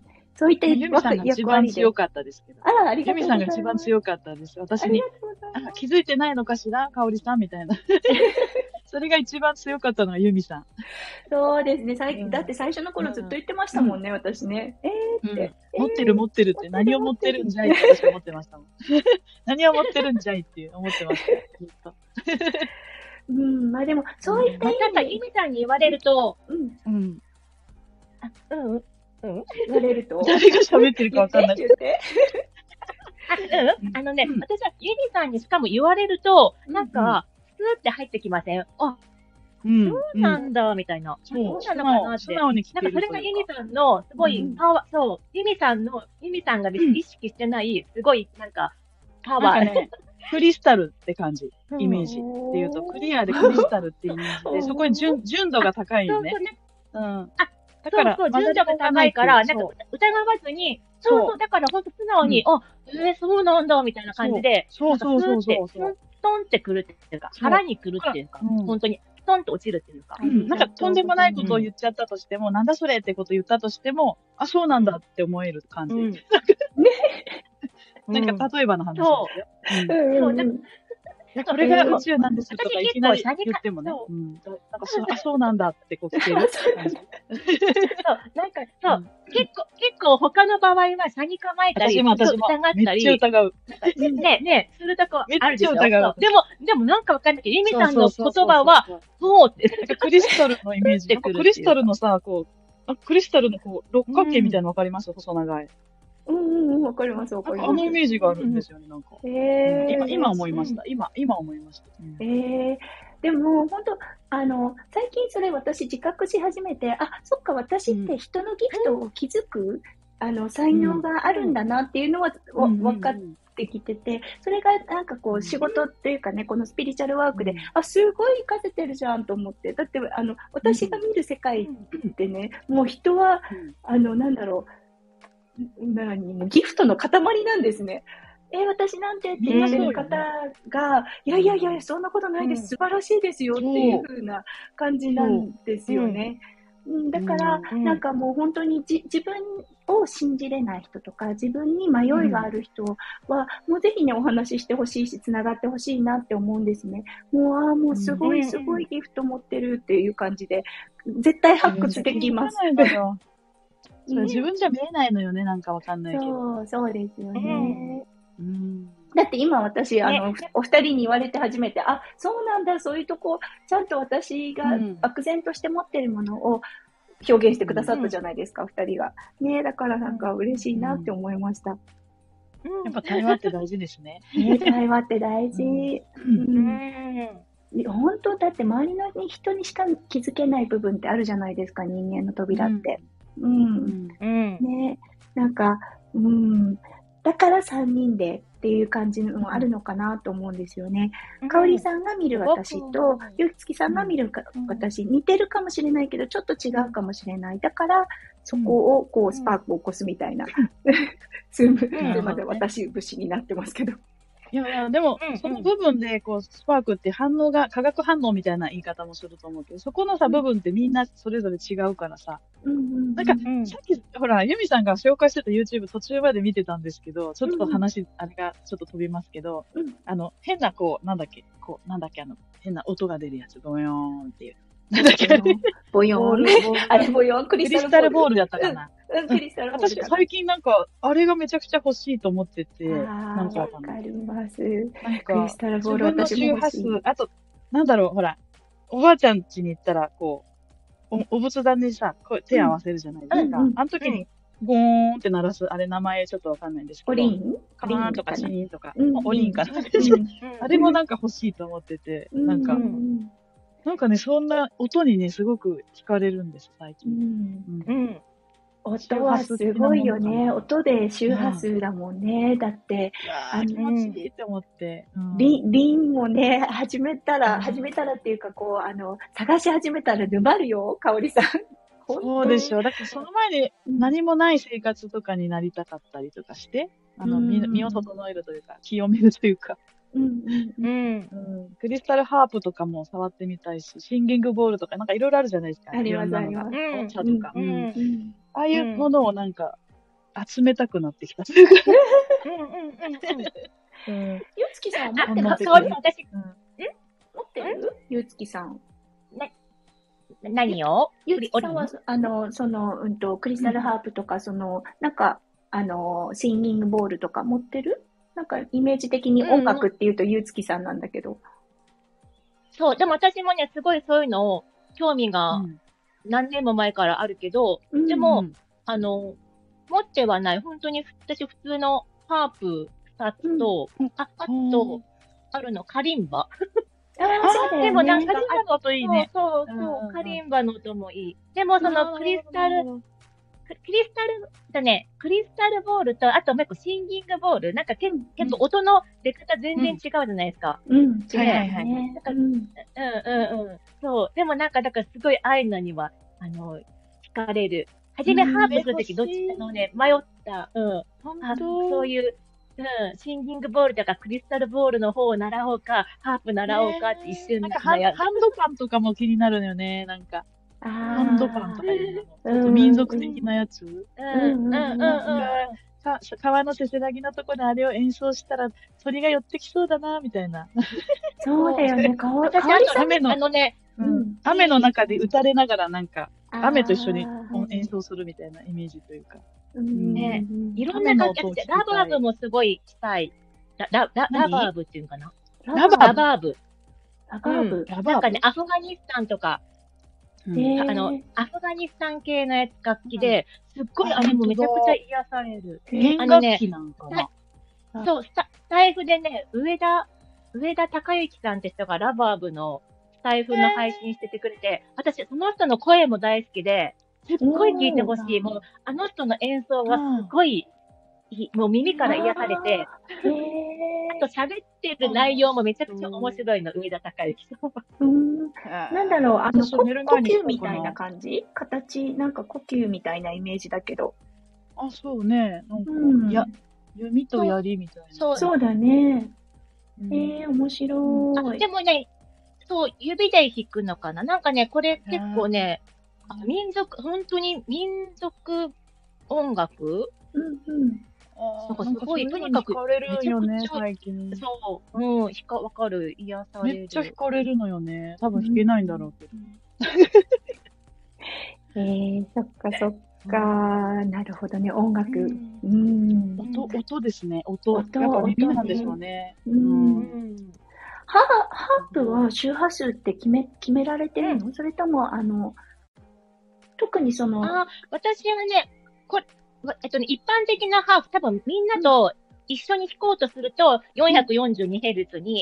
S1: そういった
S2: ユミさんが一番強かったですけど。
S1: あら、ありがとうございます。
S2: ユミさんが一番強かったです。私に、あ気づいてないのかしら、かおりさんみたいな。それが一番強かったのはユミさん。
S1: そうですね。最、うん、だって最初の頃ずっと言ってましたもんね、うん、私ね。えーって、
S2: うん。持ってる持ってるって何を持ってるんじゃいって私は思ってましたもん。何を持ってるんじゃいって思ってました。ずっと。
S1: うん、まあでも、そういった意味で。
S3: なんかユミさんに言われると、
S1: うん。
S2: うん。
S3: あ、うん、うん。
S1: 言われると。
S2: 誰が喋ってるかわかんない。
S1: 言って。
S3: あ、うん。あのね、うん、私はユミさんにしかも言われると、なんか、スーって入ってきません？あ、うん、そうなんだ、みたいな。そうなのかなって。なんかそれがユミさんの、すごいパワー、そう、ユミさんの、ユミさんが意識してない、すごい、なんか、パワー。
S2: ね、クリスタルって感じ、イメージ。っていうと、クリアでクリスタルってイメージで、そこに純純度が高いよね。うん。あ、
S3: だから、そうそう、純度が高いから、なんか疑わずに、そうそう、だからほんと素直に、あ、えー、そうなんだ、みたいな感じで、
S2: そうそうそうそう。
S3: トンってくるっていうか、腹にくるっていうか、うん、本当に、トンと落ちるっていうか。
S2: うん、なんか、とんでもないことを言っちゃったとしても、うん、なんだそれってことを言ったとしても、あ、そうなんだって思える感じ。うん、ねなんか、例えばの話ですよ。
S3: そう。そう、なんか、
S2: これが宇宙なんですとかいきなり言ってもね。うん。なんかそ、あ、そうなんだってこう聞ける感じ。
S3: そう、なんか、そう、結構、結構他の場合は車に構えたり、疑ったり。
S2: めっちゃ疑う。
S3: ね、ね、するとこあるでしょ。
S2: めっちゃ疑う。
S3: でも、でもなんかわかんないけど、ユミさんの言葉は、そうって。
S2: なんかクリスタルのイメージ。クリスタルのさ、こう、クリスタルのこう、六角形みたいなのわかります？細長い。
S1: うんうんうん、わかります、わかります。
S2: あのイメージがあるんですよね、なんか。
S1: へえ。
S2: 今、今思いました。今、今思いました。
S1: へえ。でも、本当あの、最近それ私自覚し始めて、あ、そっか、私って人のギフトを気づく、あの、才能があるんだなっていうのは、分かってきてて、それがなんかこう、仕事っていうかね、このスピリチュアルワークで、あ、すごい活かせてるじゃんと思って。だって、あの、私が見る世界ってね、もう人は、あの、なんだろう、何もうギフトの塊なんですね。えー、私なんてって言ってる方が、いやいやいや、そんなことないです。素晴らしいですよっていう風な感じなんですよね。うん、だから、なんかもう本当にじ自分を信じれない人とか、自分に迷いがある人は、もうぜひね、お話ししてほしいし、つながってほしいなって思うんですね。もう、ああ、もうすごいすごいギフト持ってるっていう感じで、絶対発掘できます。
S2: そう自分じゃ見えないのよね、なんかわかんないけど。
S1: そう、そうですよね。うん、だって今私、あの、ね、お二人に言われて初めて、あ、そうなんだ、そういうとこ、ちゃんと私が漠然として持ってるものを表現してくださったじゃないですか、うん、二人が。ね、だからなんか嬉しいなって思いました。
S2: うん、やっぱ対話って大事ですね。
S1: ね、対話って大事。うん
S3: うん
S1: 本当だって周りの人にしか気づけない部分ってあるじゃないですか、人間の扉って。うん。うん。うん、ね、なんか、うん。だからさんにんでっていう感じのもあるのかなと思うんですよね。うん、かおりさんが見る私と、ゆきつきさんが見るか、うん、私、似てるかもしれないけど、ちょっと違うかもしれない。だから、そこをこう、スパークを起こすみたいな。すいません、私、節になってますけど。
S2: いやいや、でも、うんうん、その部分で、こう、スパークって反応が、化学反応みたいな言い方もすると思うけど、そこのさ、うん、部分ってみんなそれぞれ違うからさ。うんうんうん、なんか、うん、さっき、ほら、ユミさんが紹介してた YouTube 途中まで見てたんですけど、ちょっと話、うん、あれがちょっと飛びますけど、うん、あの、変な、こう、なんだっけ、こう、なんだっけ、あの、変な音が出るやつ、ボヨーンっていう。なんだっけ、
S1: ボヨーン。あれ、ボヨーン、クリスタルボールだったかな。うん、クリスタルボール。
S2: 私、最近なんか、あれがめちゃくちゃ欲しいと思ってて、
S1: なんかわかります。
S2: なんか、クリスタルボール私も欲しい。あと、なんだろう、ほら、おばあちゃん家に行ったら、こう、お、お仏壇にさ、こう手合わせるじゃないですか。あの時に、ゴーンって鳴らす、あれ名前ちょっとわかんないんですけど。
S1: オリン
S2: カーンとかシーンとか、オリンかな。あれもなんか欲しいと思ってて、なんか、なんかね、そんな音にね、すごく惹かれるんです、最近。
S1: うん。音はすごいよね。音で周波数だもんね。だって、
S2: あの、気持ちいいって思って。
S1: リン、リンもね、始めたら、始めたらっていうか、こう、あの、探し始めたら沼るよ、かおりさん。
S2: そうでしょ。だからその前に何もない生活とかになりたかったりとかして、あの、身を整えるというか、清めるというか。うんうんうん、クリスタルハープとかも触ってみたいし、シンギングボールとかなんかいろいろあるじゃないですか。
S1: ありますあります。
S2: お茶とか、うんうん。ああいうものをなんか集めたくなってきた。
S1: ゆつきさん持ってる？私、持ってる？ゆつきさん。
S3: 何を？
S1: ゆつきさんは、あの、その、うんと、クリスタルハープとか、その、なんか、あの、シンギングボールとか持ってる？なんかイメージ的に音楽っていうとゆうつきさんなんだけど、うん。
S3: そう、でも私もね、すごいそういうのを興味が何年も前からあるけど、うん、でも、うん、あの、持ってはない。本当に私普通のハープふたつと、うん、あ、あと、あるの、カリンバ。
S1: ああ、そうだよね。
S3: でもなんか、
S2: カリンバの音いいね。
S3: そうそうそう、カリンバの音もいい。でもそのクリスタル、クリスタルだね、クリスタルボールと、あともう一個シンギングボール。なんか結構音の出方全然違うじゃないですか。
S1: うん。はいはいはい。なんか、うん、うん
S3: うんうん。そう。でもなんか、だからすごいああいうのには、あの、惹かれる。はじめハープするときどっちかのね、迷った。うん。本当そういう、うん、シンギングボールとかクリスタルボールの方を習おうか、ハープ習おうかって一瞬
S2: なんかハンドパンとかも気になるのよね、なんか。ハンドパンとかいうの。ちょっと民族的なやつ。うん
S3: うんうんうん。
S2: か川のせせらぎのとこであれを演奏したら鳥が寄ってきそうだな、みたいな。
S1: そうだよね、かわいい。
S3: 雨の、あのね、
S2: うん、雨の中で打たれながらなんか、雨と一緒に演奏するみたいなイメージというか。
S3: ね、いろんな楽器、ラバーブもすごいしたい。ラ、ラ、ラ、ラバーブっていうのかな？
S1: ラ
S3: バーブ。
S1: ラバーブ。
S3: なんかね、アフガニスタンとか、あの、アフガニスタン系のやつ楽器で、すっごいあれもめちゃくちゃ癒される。
S2: 弦楽器なんかな？
S3: そう、スタイフでね、上田、上田隆之さんって人がラバーブのスタイフの配信しててくれて、私、その人の声も大好きで、すっごい聞いてほしい。もう、あの人の演奏がすごい、もう耳から癒されて、あと喋ってる内容もめちゃくちゃ面白いの、上田隆之さん。
S1: なんだろう、あの、呼吸みたいな感じ？形、なんか呼吸みたいなイメージだけど。
S2: あ、そうね。なんか、うん、や、弓と槍みたいな。
S1: そう、そうだね。うん、えー、面白い。
S3: あ、でもね、そう、指で弾くのかな？なんかね、これ結構ね、あの民族、本当に民族音楽？
S1: うんうん。
S3: なんかすごい、とにかく、
S2: 惹かれるよね、最近。
S3: そう、うん、ひか、わかる、癒される。
S2: めっちゃ惹かれるのよね。多分弾けないんだろうけど。
S1: えー、そっかそっか、なるほどね、音楽。うん。
S2: 音、音ですね、音。音、やっぱ耳なんでしょうね。
S1: うん。ハープは周波数って決め、決められてるの？それとも、あの、特にその、
S3: あ、私はね、これ、えっとね、一般的なハーフ、多分みんなと一緒に弾こうとすると よんひゃくよんじゅうにヘルツ に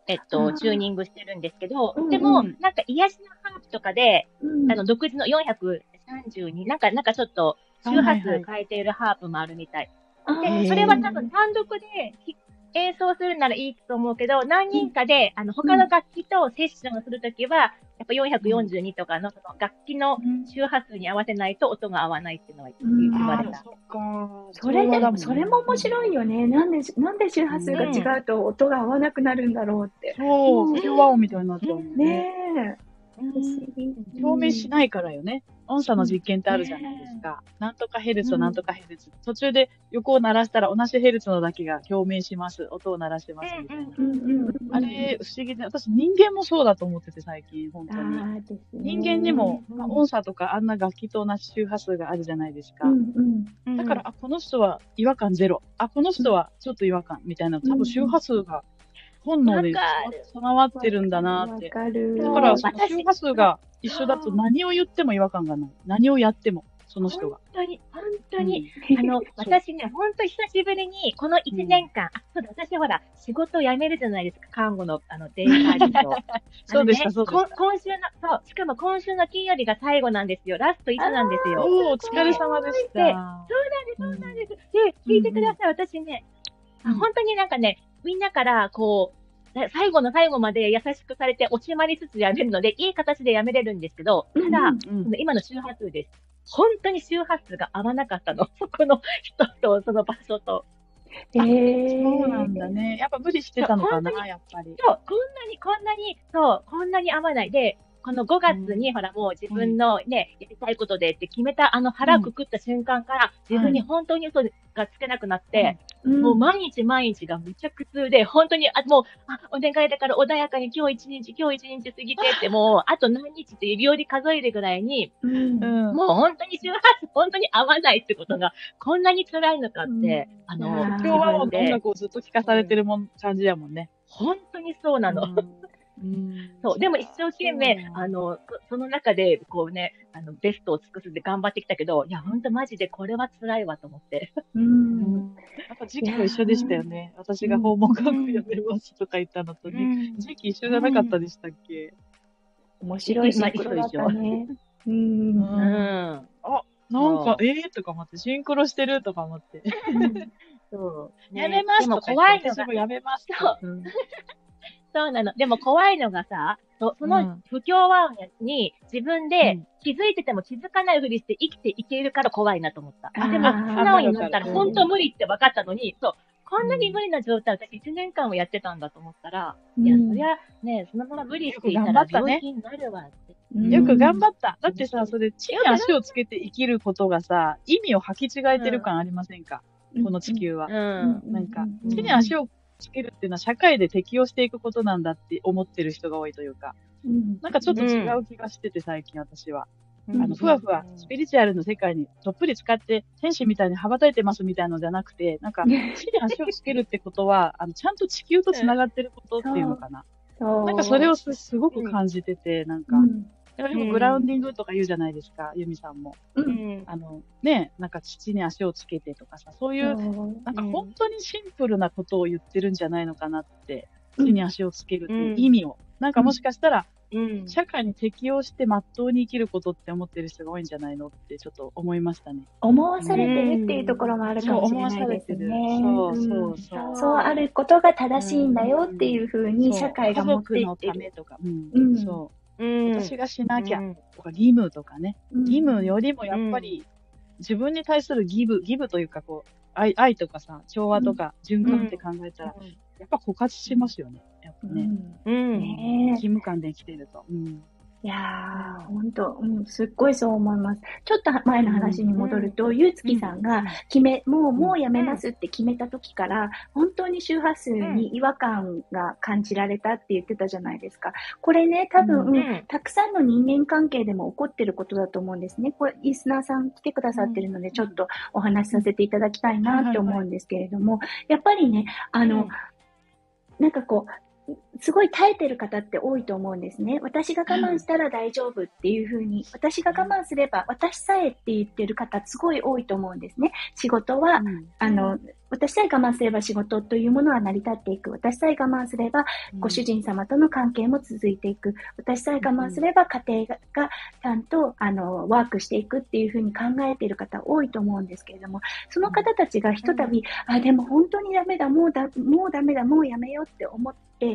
S3: えっと、チューニングしてるんですけど、でも、なんか癒しのハーブとかで、あの、独自のよんひゃくさんじゅうに、なんか、なんかちょっと、周波数変えているハーブもあるみたい。で、それは多分単独で演奏するならいいと思うけど、何人かで、あの、他の楽器とセッションするときは、やっぱよんひゃくよんじゅうにとかのその楽器の周波数に合わせないと音が合わないっていうのは言われた。
S2: そっか。
S1: それでも、それも面白いよね。なんで、なんで周波数が違うと音が合わなくなるんだろうって。
S2: そう、和音みたいになっちゃう
S1: ねえ。
S2: 証明しないからよね。音差の実験ってあるじゃないですか。なんとかヘルツとなんとかヘルツ。途中で横を鳴らしたら同じヘルツのだけが共鳴します。音を鳴らしてますみたいな。あれ、不思議で、私人間もそうだと思ってて最近、本当に。人間にも、まあ、音差とかあんな楽器と同じ周波数があるじゃないですか。だから、あ、この人は違和感ゼロ。あ、この人はちょっと違和感みたいな、多分周波数が本能で備わってるんだなって。だから、その周波数が一緒だと何を言っても違和感がない。何をやっても、その人が。
S3: 本当に、本当に。うん、あの、私ね、本当久しぶりに、このいちねんかん、うん、あ、そうだ、私ほら、仕事を辞めるじゃないですか、看護の、あの、デイサービスを。
S2: そうでした、そうでした。
S3: 今週の、そう、しかも今週の金曜日が最後なんですよ。ラストいちなんですよ。
S2: おお疲れ様でした。そう
S3: なんです、そうなんです。で、聞いてください、私ね、本当になんかね、みんなから、こう、最後の最後まで優しくされて惜しまれつつやめるので、いい形でやめれるんですけど、ただ、うんうん、今の周波数です。本当に周波数が合わなかったの。そこの人と、その場所と。
S2: えー、そうなんだね。やっぱ無理してたのかな、やっぱり。
S3: そう、こんなに、こんなに、そう、こんなに合わない。で、このごがつに、うん、ほらもう自分のね、うん、やりたいことでって決めたあの腹くくった瞬間から、自分に本当に嘘がつけなくなって、うん、もう毎日毎日がめちゃ苦痛で、本当に、あ、もう、あ、お願いだから穏やかに今日一日、今日一日過ぎてって、もう、あと何日って指折り数えるぐらいに、うん、もう本当に周波数、本当に合わないってことが、こんなに辛いのかって、
S2: うん、あの、今日は音楽をずっと聴かされてるもん、感じやもんね。
S3: 本当にそうなの。うん、そう。でも一生懸命、あの、その中で、こうね、あの、ベストを尽くすで頑張ってきたけど、いや、ほんとマジでこれは辛いわと思って。
S2: うん。やっぱ時期と一緒でしたよね。私が訪問学校やってますとか言ったのとね。うん、時期一緒じゃなかったでしたっけ、
S1: うん、面白いシンクロだったね。うん。うん。
S2: あ、なんか、ええー、とか思って、シンクロしてるとか思って。
S3: そう。ね、
S2: やめますとか言って、私もやめますと。
S3: そうなの。でも怖いのがさ、そ, その不協和音に自分で気づいてても気づかないふりして生きていけるから怖いなと思った。あでも、素直になったら本当無理って分かったのに、そう、こんなに無理な状態、私いちねんかんもやってたんだと思ったら、うん、いや、そりゃね、そのまま無理していたら病気になるわって。
S2: よく頑張った。だってさ、それ地に足をつけて生きることがさ、意味を履き違えてる感ありませんか、うん、この地球は。うん、なんか、地に足をつけるっていうのは社会で適応していくことなんだって思ってる人が多いというか、うん、なんかちょっと違う気がしてて、最近私は。うん、あの、ふわふわ、スピリチュアルの世界にどっぷり使って天使みたいに羽ばたいてますみたいなのじゃなくて、なんか、地に足をつけるってことは、あの、ちゃんと地球と繋がってることっていうのかな。うん、なんかそれを す, すごく感じてて、なんか、うんよくグラウンディングとか言うじゃないですか、うん、ユミさんも。うん、あの、ね、なんか土に足をつけてとかさ、そういう、なんか本当にシンプルなことを言ってるんじゃないのかなって、うん、地に足をつけるっていう意味を。うん、なんかもしかしたら、うん、社会に適応して真っ当に生きることって思ってる人が多いんじゃないのってちょっと思いましたね。
S1: 思わされてるっていうところもあるかもしれないですね。
S2: そうそうそう。
S1: そうあることが正しいんだよっていうふうに社会が持っていってる。
S2: 家族のためとか。うん。そううん、私がしなきゃとか、義務とかね、うん、義務よりもやっぱり自分に対する義務、義務というかこう愛、愛とかさ、調和とか循環って考えたら、うん、やっぱ枯渇しますよね。やっぱね。うん、ね義務感で生きてると。うん
S1: いやー、ほんと、うん、すっごいそう思います。ちょっと前の話に戻ると、うん、ゆうつきさんが決め、もう、もうやめますって決めた時から、本当に周波数に違和感が感じられたって言ってたじゃないですか。これね、多分、うん、たくさんの人間関係でも起こってることだと思うんですね。これ、リスナーさん来てくださってるので、ちょっとお話しさせていただきたいなって思うんですけれども、やっぱりね、あの、うん、なんかこう、 すごい耐えてる方って多いと思うんですね。私が我慢したら大丈夫っていうふうに、私が我慢すれば、私さえって言ってる方すごい多いと思うんですね。仕事は、うん、あの、私さえ我慢すれば仕事というものは成り立っていく。私さえ我慢すれば、ご主人様との関係も続いていく。私さえ我慢すれば家庭がちゃんと、あの、ワークしていくっていうふうに考えている方多いと思うんですけれども、その方たちがひとたび、うん、あ、でも本当にダメだ、もうだ、もうダメだ、もうやめようって思って、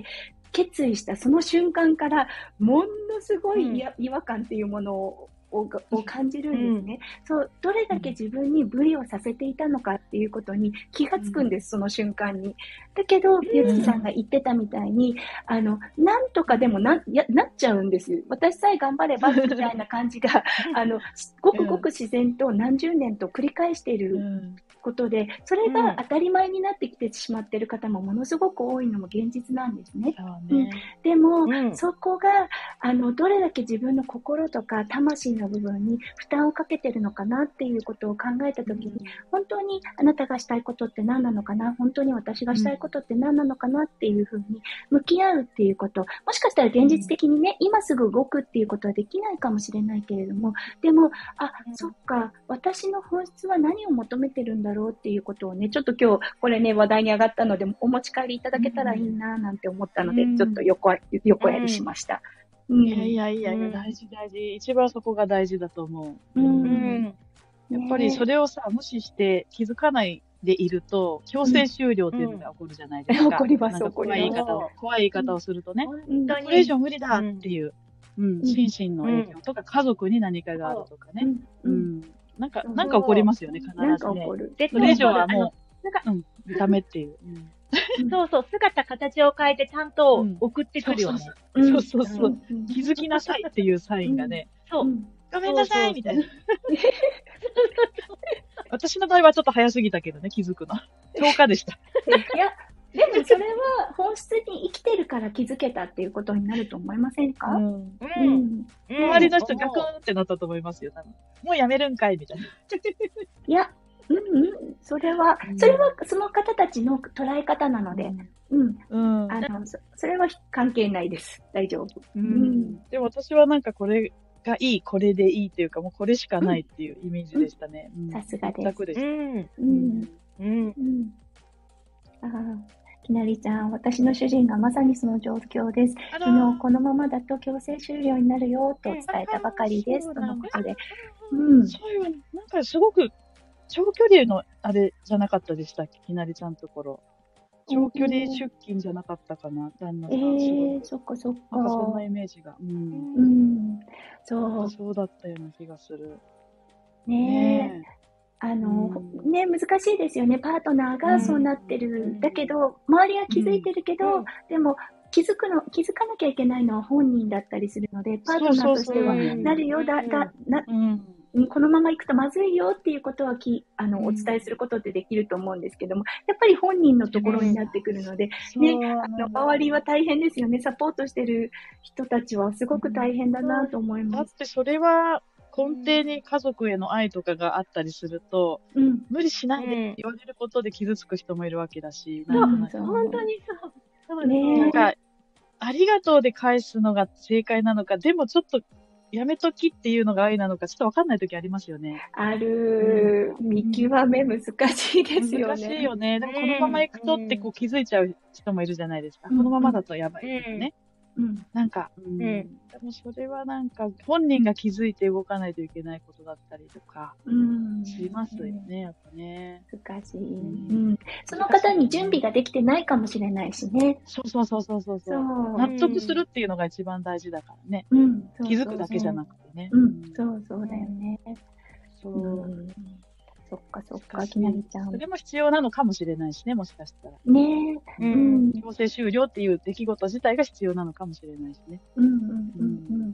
S1: 決意したその瞬間から、ものすごい、うん、違和感っていうものをを, を感じるんですね、うん、そうどれだけ自分に無理をさせていたのかっていうことに気がつくんです、うん、その瞬間に。だけど、ゆつきさんが言ってたみたいに、あのなんとかでも な, やなっちゃうんです。私さえ頑張ればみたいな感じがあのごくごく自然と何十年と繰り返していることで、それが当たり前になってきてしまっている方もものすごく多いのも現実なんですね。うんうん、でも、うん、そこがあのどれだけ自分の心とか魂の部分に負担をかけてるのかなっていうことを考えたときに、うん、本当にあなたがしたいことって何なのかな、本当に私がしたいことって何なのかなっていうふうに向き合うっていうこと、もしかしたら現実的にね、うん、今すぐ動くっていうことはできないかもしれないけれども、でも、あ、うん、そっか、私の本質は何を求めてるんだろうっていうことをね、ちょっと今日これね話題に上がったのでお持ち帰りいただけたらいいななんて思ったので、うん、ちょっと横横やりしました。
S2: うん、いやいやいやいや、大事大事。一番そこが大事だと思う。うん。やっぱりそれをさ、無視して気づかないでいると、強制終了っていうのが起こるじゃないですか。
S1: うん、起こります、起こ
S2: ります。怖い言い方を、怖い言い方をするとね、うん、これ以上無理だっていう、うん、心身の影響とか、家族に何かがあるとかね。うん。うん、なんか、なんか起こりますよね、必ずね。それ以上はもう、なんか、うん、ダメっていう。うん
S3: そうそう、姿形を変えてちゃんと送ってくるよね。
S2: そうそうそう。気づきなさいっていうサインがね。
S3: そう。
S2: ごめんなさいみたいな。私の場合はちょっと早すぎたけどね、気づくの。とおかでした。
S1: いや、でもそれは本質に生きてるから気づけたっていうことになると思いませんか？うん。
S2: うん。周りの人ガクンってなったと思いますよ、多分。もうやめるんかいみたいな。
S1: いや、うんうん、それは、それはその方たちの捉え方なので、うん、うん、あのそ、それは関係ないです。大丈夫。
S2: うん。うん、でも私はなんかこれがいい、これでいいっていうか、もうこれしかないっていうイメージでしたね。
S1: さすがです。
S2: 全くでした。うん。
S1: うん。うん。うん。ああ、きなりちゃん、私の主人がまさにその状況です。昨日このままだと強制終了になるよと伝えたばかりです。とのことで。
S2: うん。そういう、なんかすごく、長距離のあれじゃなかったでしたっけ、きなりちゃんのところ。長距離出勤じゃなかったかな、旦那さん。
S1: ええー、そっかそっか。
S2: なんかそんなイメージが。うん。
S1: うん、そう。
S2: そうだったような気がする。
S1: ねえ。あの、うん、ね、難しいですよね。パートナーがそうなってる。うん、だけど、周りは気づいてるけど、うん、でも、気づくの、気づかなきゃいけないのは本人だったりするので、パートナーとしては、なるよ、だ、だ、な、うんこのまま行くとまずいよっていうことはきあの、うん、お伝えすることってできると思うんですけども、やっぱり本人のところになってくるので、ね、あの周りは大変ですよね。サポートしてる人たちはすごく大変だなと思います。
S2: だってそれは根底に家族への愛とかがあったりすると、うん、無理しないでって言われることで傷つく人もいるわけだし、
S3: うん、そう本当にそう。
S2: そうね。なんか、ありがとうで返すのが正解なのか、でもちょっとやめときっていうのが愛なのか、ちょっとわかんないときありますよね。
S1: ある、うん、見極め難しいですよね。
S2: 難しいよね。でもこのまま行くとってこう気づいちゃう人もいるじゃないですか。うん、このままだとやばいですね。うん、なんか、うん、でもそれはなんか本人が気づいて動かないといけないことだったりとかしますよね、やっぱね。
S1: 難しい、うん。その方に準備ができてないかもしれないしね。
S2: そうそうそうそうそうそう。納得するっていうのが一番大事だからね。うん、気づくだけじゃなくてね。
S1: うん、そうそうだよね。そう。うんそっかそっか、きなりちゃん。
S2: それも必要なのかもしれないしね、もしかしたら。
S1: ね
S2: え。うん。強制終了っていう出来事自体が必要なのかもしれないしね。
S1: うんうんうんうん。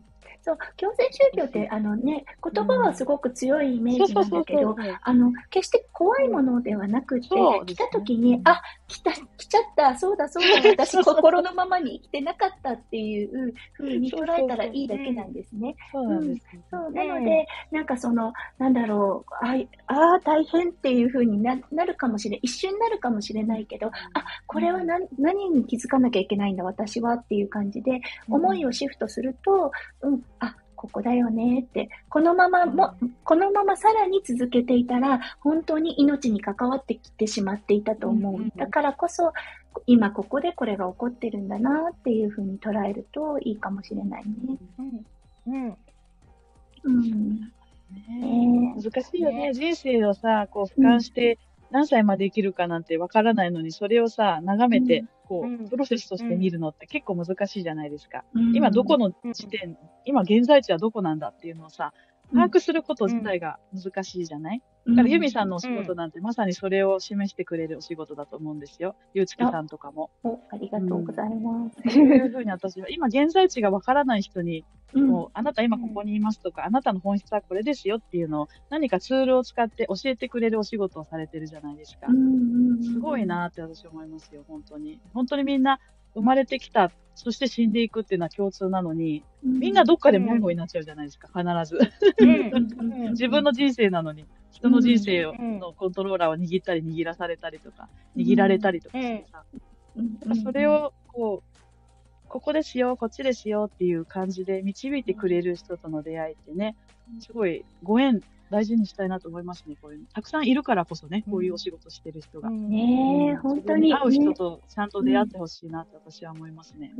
S1: そう、強制宗教って、あのね、言葉はすごく強いイメージなんだけど、あの、決して怖いものではなくて、うん、来た時に、あ、来た、来ちゃった、そうだそうだ、私心のままに生きてなかったっていう風に捉えたらいいだけなんですね。
S2: そうなんです。
S1: そう、なので、なんかその、なんだろう、ああ、大変っていう風に な, なるかもしれない、一瞬なるかもしれないけど、あ、これは何、何に気づかなきゃいけないんだ、私はっていう感じで、思いをシフトすると、うん、あ、ここだよねって、このままも、このままさらに続けていたら、本当に命に関わってきてしまっていたと思う。うんうん、だからこそ、今ここでこれが起こってるんだなっていうふうに捉えるといいかもしれないね。うん。うん。うん
S2: ねえー、難しいよね。人生をさ、こう、俯瞰して、何歳まで生きるかなんてわからないのに、それをさ、眺めて、こう、プロセスとして見るのって結構難しいじゃないですか。うん、今どこの時点、うん、今現在地はどこなんだっていうのをさ、把握すること自体が難しいじゃない、うん、だからユミさんのお仕事なんてまさにそれを示してくれるお仕事だと思うんですよ。ゆうつきさんとかも。
S1: お、ありがとうございます。
S2: うん、そういうふうに私は、今現在地がわからない人に、もうあなた今ここにいますとか、あなたの本質はこれですよっていうのを何かツールを使って教えてくれるお仕事をされてるじゃないですか。すごいなって私は思いますよ、本当に。本当にみんな生まれてきた、そして死んでいくっていうのは共通なのに、みんなどっかで迷子になっちゃうじゃないですか、必ず。自分の人生なのに、人の人生のコントローラーを握ったり握らされたりとか、握られたりとかしてさ。それをこう、ここですよ、こっちですよっていう感じで導いてくれる人との出会いってね、すごいご縁大事にしたいなと思いますね、こういうの。たくさんいるからこそね、こういうお仕事してる人が。
S1: ねえ、本当に。
S2: 会う人とちゃんと出会ってほしいなって私は思いますね。
S1: うん。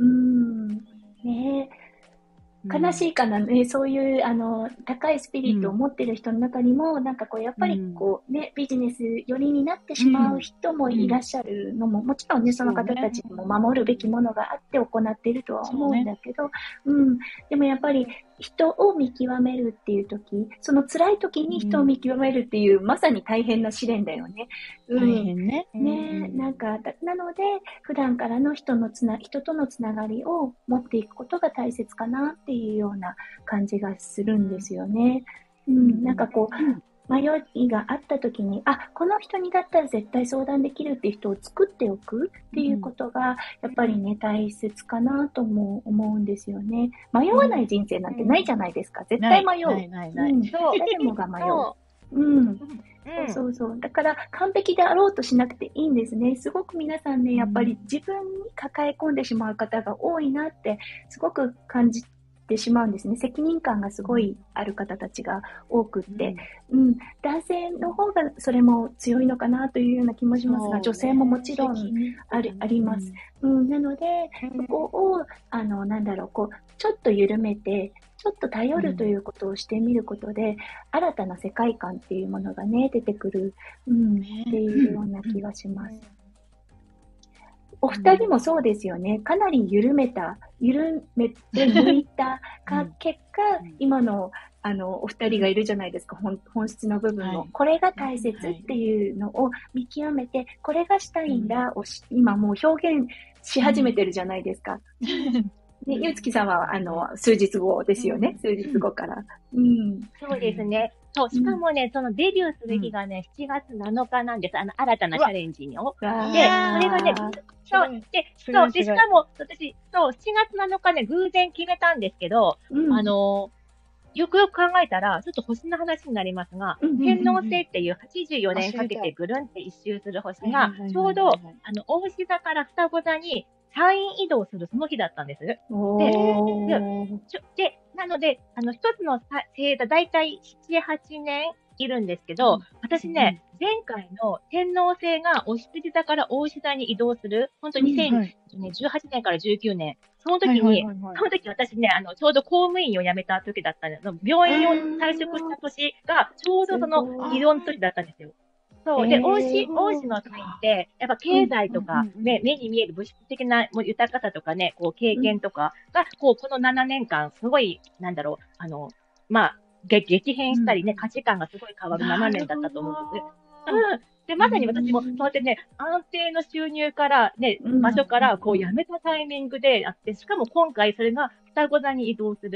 S1: ねえ。悲しいかなね、そういう、あの、高いスピリットを持ってる人の中にも、うん、なんかこう、やっぱりこう、ね、ビジネス寄りになってしまう人もいらっしゃるのも、うん、もちろんね、その方たちも守るべきものがあって行っているとは思うんだけど、う、ね、うん。でもやっぱり、人を見極めるっていう時、その辛い時に人を見極めるっていう、うん、まさに大変な試練だよね。
S2: うん、大変ね。
S1: ね、なんか、なので、普段からの人のつな、人とのつながりを持っていくことが大切かなっていうような感じがするんですよね。うん、なんかこう、迷いがあった時に、あ、この人にだったら絶対相談できるっていう人を作っておくっていうことが、やっぱりね、大切かなとも思うんですよね。迷わない人生なんてないじゃないですか。絶対迷う。
S2: ないないない。
S1: うん、誰もが迷う。うん。そうそうそう。だから完璧であろうとしなくていいんですね。すごく皆さんね、やっぱり自分に抱え込んでしまう方が多いなって、すごく感じてしまうんですね。責任感がすごいある方たちが多くって、うん、うん、男性の方がそれも強いのかなというような気もしますが、女性ももちろんあり、あります。うん、なので、そこを、あの、なんだろう、こう、ちょっと緩めて、ちょっと頼るということをしてみることで、うん、新たな世界観っていうものがね、出てくる、うん、っていうような気がします。うん、お二人もそうですよね。かなり緩めた、緩めて抜いたか、うん、結果、今の、あの、お二人がいるじゃないですか、本、本質の部分を、はい。これが大切っていうのを見極めて、これがしたいんだをし、今もう表現し始めてるじゃないですか。ね、ゆうつきさんは、あの、数日後ですよね。うん、数日後から。うん。
S3: そうですね。そう、しかもね、うん、そのデビューする日がね、しちがつなのかなんです。あの、新たなチャレンジを。で、それがね、そう、で、そう、で、しかも、私、そう、しちがつなのかね、偶然決めたんですけど、うん、あの、よくよく考えたら、ちょっと星の話になりますが、うんうんうんうん、天王星っていうはちじゅうよねんかけてぐるんって一周する星が、ちょうど、あの、大牛座から双子座に、サイン移動するその日だったんです。で、で、でなので、あの、一つの星座、だいたいなな、はちねんいるんですけど、うん、私ね、うん、前回の天王星がお羊座から大牛座に移動する、本当ににせんじゅうはちねんからじゅうきゅうねん、その時に、はいはいはいはい、その時私ね、あの、ちょうど公務員を辞めた時だったんです。病院を退職した年が、ちょうどその移動の時だったんですよ。そう。で、王子、王子のサインって、やっぱ経済とか、ね、目に見える物質的な豊かさとかね、こう、経験とかが、こう、このななねんかん、すごい、なんだろう、あの、まあ、激変したりね、価値観がすごい変わるななねんだったと思うんです。うん。で、まさに私も、そうやってね、安定の収入から、ね、場所から、こう、辞めたタイミングであって、しかも今回それが双子座に移動する。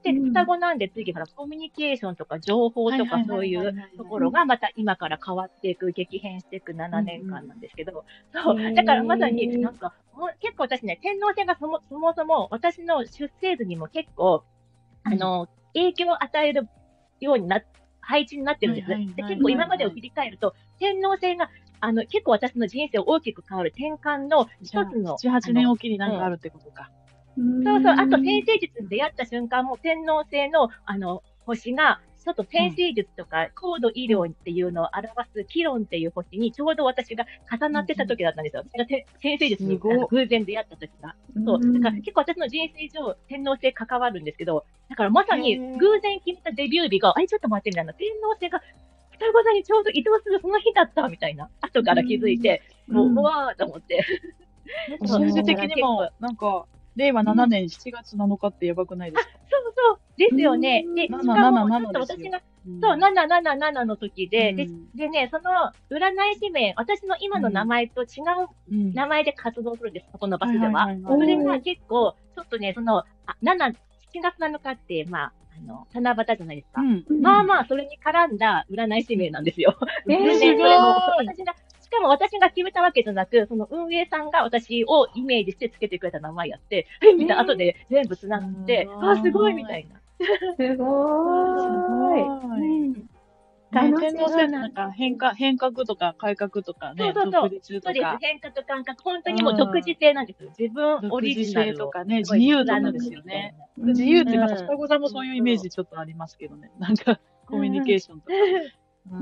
S3: で、双子なんで次からコミュニケーションとか情報とかそういうところがまた今から変わっていく、激変していくななねんかんなんですけど、そう。だからまさになんか、もう結構私ね、天皇制がそもそもそも私の出生図にも結構、あの、影響を与えるようにな、配置になってるんです。で、結構今までを振り返ると、天皇制が、あの、結構私の人生を大きく変わる転換の一つの。
S2: なな、はちねんおきになんかあるってことか。
S3: そうそう。あと、天星術に出会った瞬間も、天皇星の、あの、星が、ちょっと天星術とか、高度医療っていうのを表す、キロンっていう星に、ちょうど私が重なってた時だったんですよ。私が天星術に偶然出会った時が。そう。だから結構私の人生上、天皇星関わるんですけど、だからまさに偶然決めたデビュー日が、あれちょっと待ってみたいな、天皇星が双子座にちょうど移動するその日だったみたいな、後から気づいて、もう、うわーと思って。
S2: 数字的にも、なんか、れいわななねんしちがつなのかってやばくないですか？
S3: そうそう。ですよね。で、しかも、ちょっと私が、そう、ななななななの時で、で、でね、その、占い師名、私の今の名前と違う名前で活動するんです、そこの場所では。それが結構、ちょっとね、その、あ、なな、しちがつなのかって、まあ、あの、七夕じゃないですか。まあまあ、それに絡んだ占い師名なんですよ。
S2: えー、すごい。
S3: 私がしかも私が決めたわけじゃなく、その運営さんが私をイメージしてつけてくれた名前やって、えみたいな、後で全部繋がって、あ、すごいみたいな。
S1: すごーい。
S2: 天皇制なんか変化、変革とか改革とかね、
S3: そうそうそう、独立とか。そうです。変革と感覚、本当にもう独自性なんですよ。自分オリジナル
S2: とかね、自由なんですよね。自由ってなんか双子座もそういうイメージちょっとありますけどね。なんかコミュニケーションとか。うん、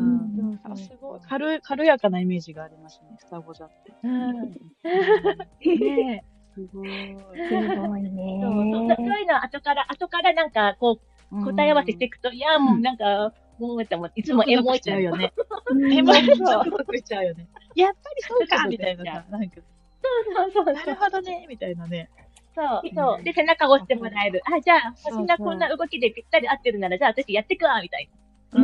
S2: すごい軽軽やかなイメージがありますね、双子座って。うん。
S3: ね
S1: すごい。すごいね。
S3: そういうのは後から後からなんかこう答え合わせしていくと、いやもうなんかもういつもエモいちゃうよね。
S2: エモいゾクゾクしちゃうよね。やっぱりそうかみたいなさ、なんか。
S3: そうそうそう。
S2: なるほどねみたいなね。
S3: そうそう。で背中を押してもらえる。あ、じゃあ星がこんな動きでぴったり合ってるならじゃあ私やってくわみたいな。うん。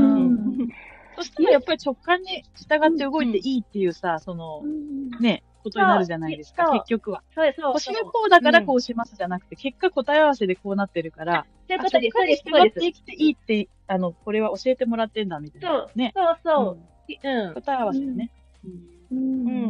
S2: そしたらやっぱり直感に従って動いていいっていうさ、その、ね、ことになるじゃないですか、結局は。
S3: そうそう。
S2: 星がこうだからこうしますじゃなくて、結果答え合わせでこうなってるから、
S3: そういうことで、
S2: そうです。そうです。生きていいって、あの、これは教えてもらってんだみたいな。
S3: そう。ね。そうそう。
S2: うん。答え合わせね。
S1: うん。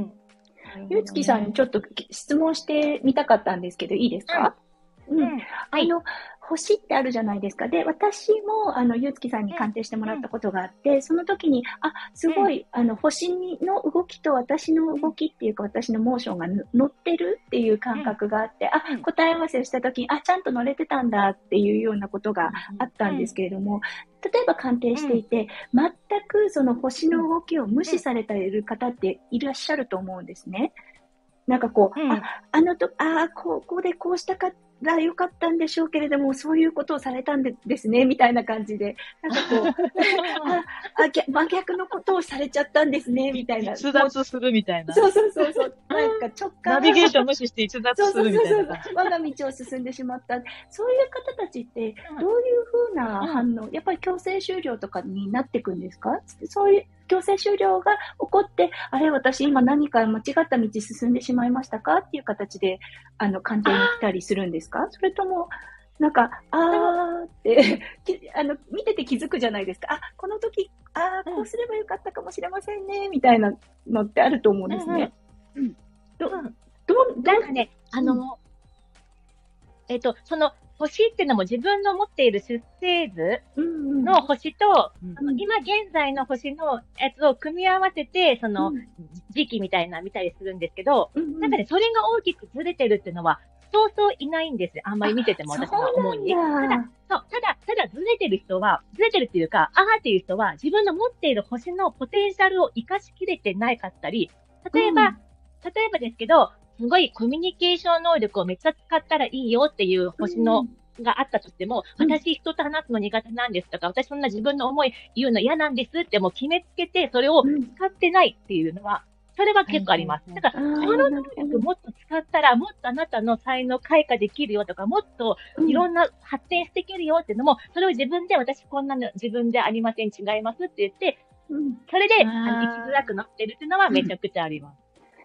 S1: ゆうつきさんにちょっと質問してみたかったんですけど、いいですか？うん。あの、星ってあるじゃないですか。で、私も、あの、ゆうつきさんに鑑定してもらったことがあって、その時に、あ、すごい、あの、星の動きと私の動きっていうか、私のモーションが乗ってるっていう感覚があって、あ、答え合わせをした時に、あ、ちゃんと乗れてたんだっていうようなことがあったんですけれども、例えば鑑定していて、全くその星の動きを無視されている方っていらっしゃると思うんですね。なんかこう、あ、あのと、あ、ここでこうしたからよかったんでしょうけれども、そういうことをされたんでですね、みたいな感じで、なんかこう、あ、あ、真逆のことをされちゃったんですね、みたいな。
S2: 逸脱するみたいな。
S1: そうそうそうそう。なんか直感。
S2: ナビゲーション無視して逸脱するみたいな。そうそうそう。
S1: 我が道を進んでしまった。そういう方たちって、どういうふうな反応、やっぱり強制終了とかになっていくんですか？そういう、強制終了が起こって、あれ、私今何か間違った道進んでしまいましたかっていう形で、あの、鑑定に来たりするんですか？それとも、なんか、あーってあの、見てて気づくじゃないですか。あ、この時、あー、こうすればよかったかもしれませんね、みたいなのってあると思うんですね。うん。ど、
S3: ど、なんかね、あの、えっと、その、星っていうのも自分の持っている出生図の星と、うんうん、今現在の星のやつを組み合わせて、その、うん、時期みたいな見たりするんですけど、うんうん、なんかね、それが大きくずれてるっていうのは、そうそういないんですよ。あんまり見てても私が思うに。ただ、そう、ただ、ただずれてる人は、ずれてるっていうか、あーっていう人は、自分の持っている星のポテンシャルを活かしきれてないかったり、例えば、うん、例えばですけど、すごいコミュニケーション能力をめっちゃ使ったらいいよっていう星の、うん、があったとしても、私人と話すの苦手なんですとか、私そんな自分の思い言うの嫌なんですってもう決めつけて、それを使ってないっていうのは、それは結構あります。だから、この能力もっと使ったら、もっとあなたの才能開花できるよとか、もっといろんな発展していけるよっていうのも、それを自分で、私こんなの自分でありません、違いますって言って、それで、あの生きづらくなってるっていうのはめちゃくちゃあります。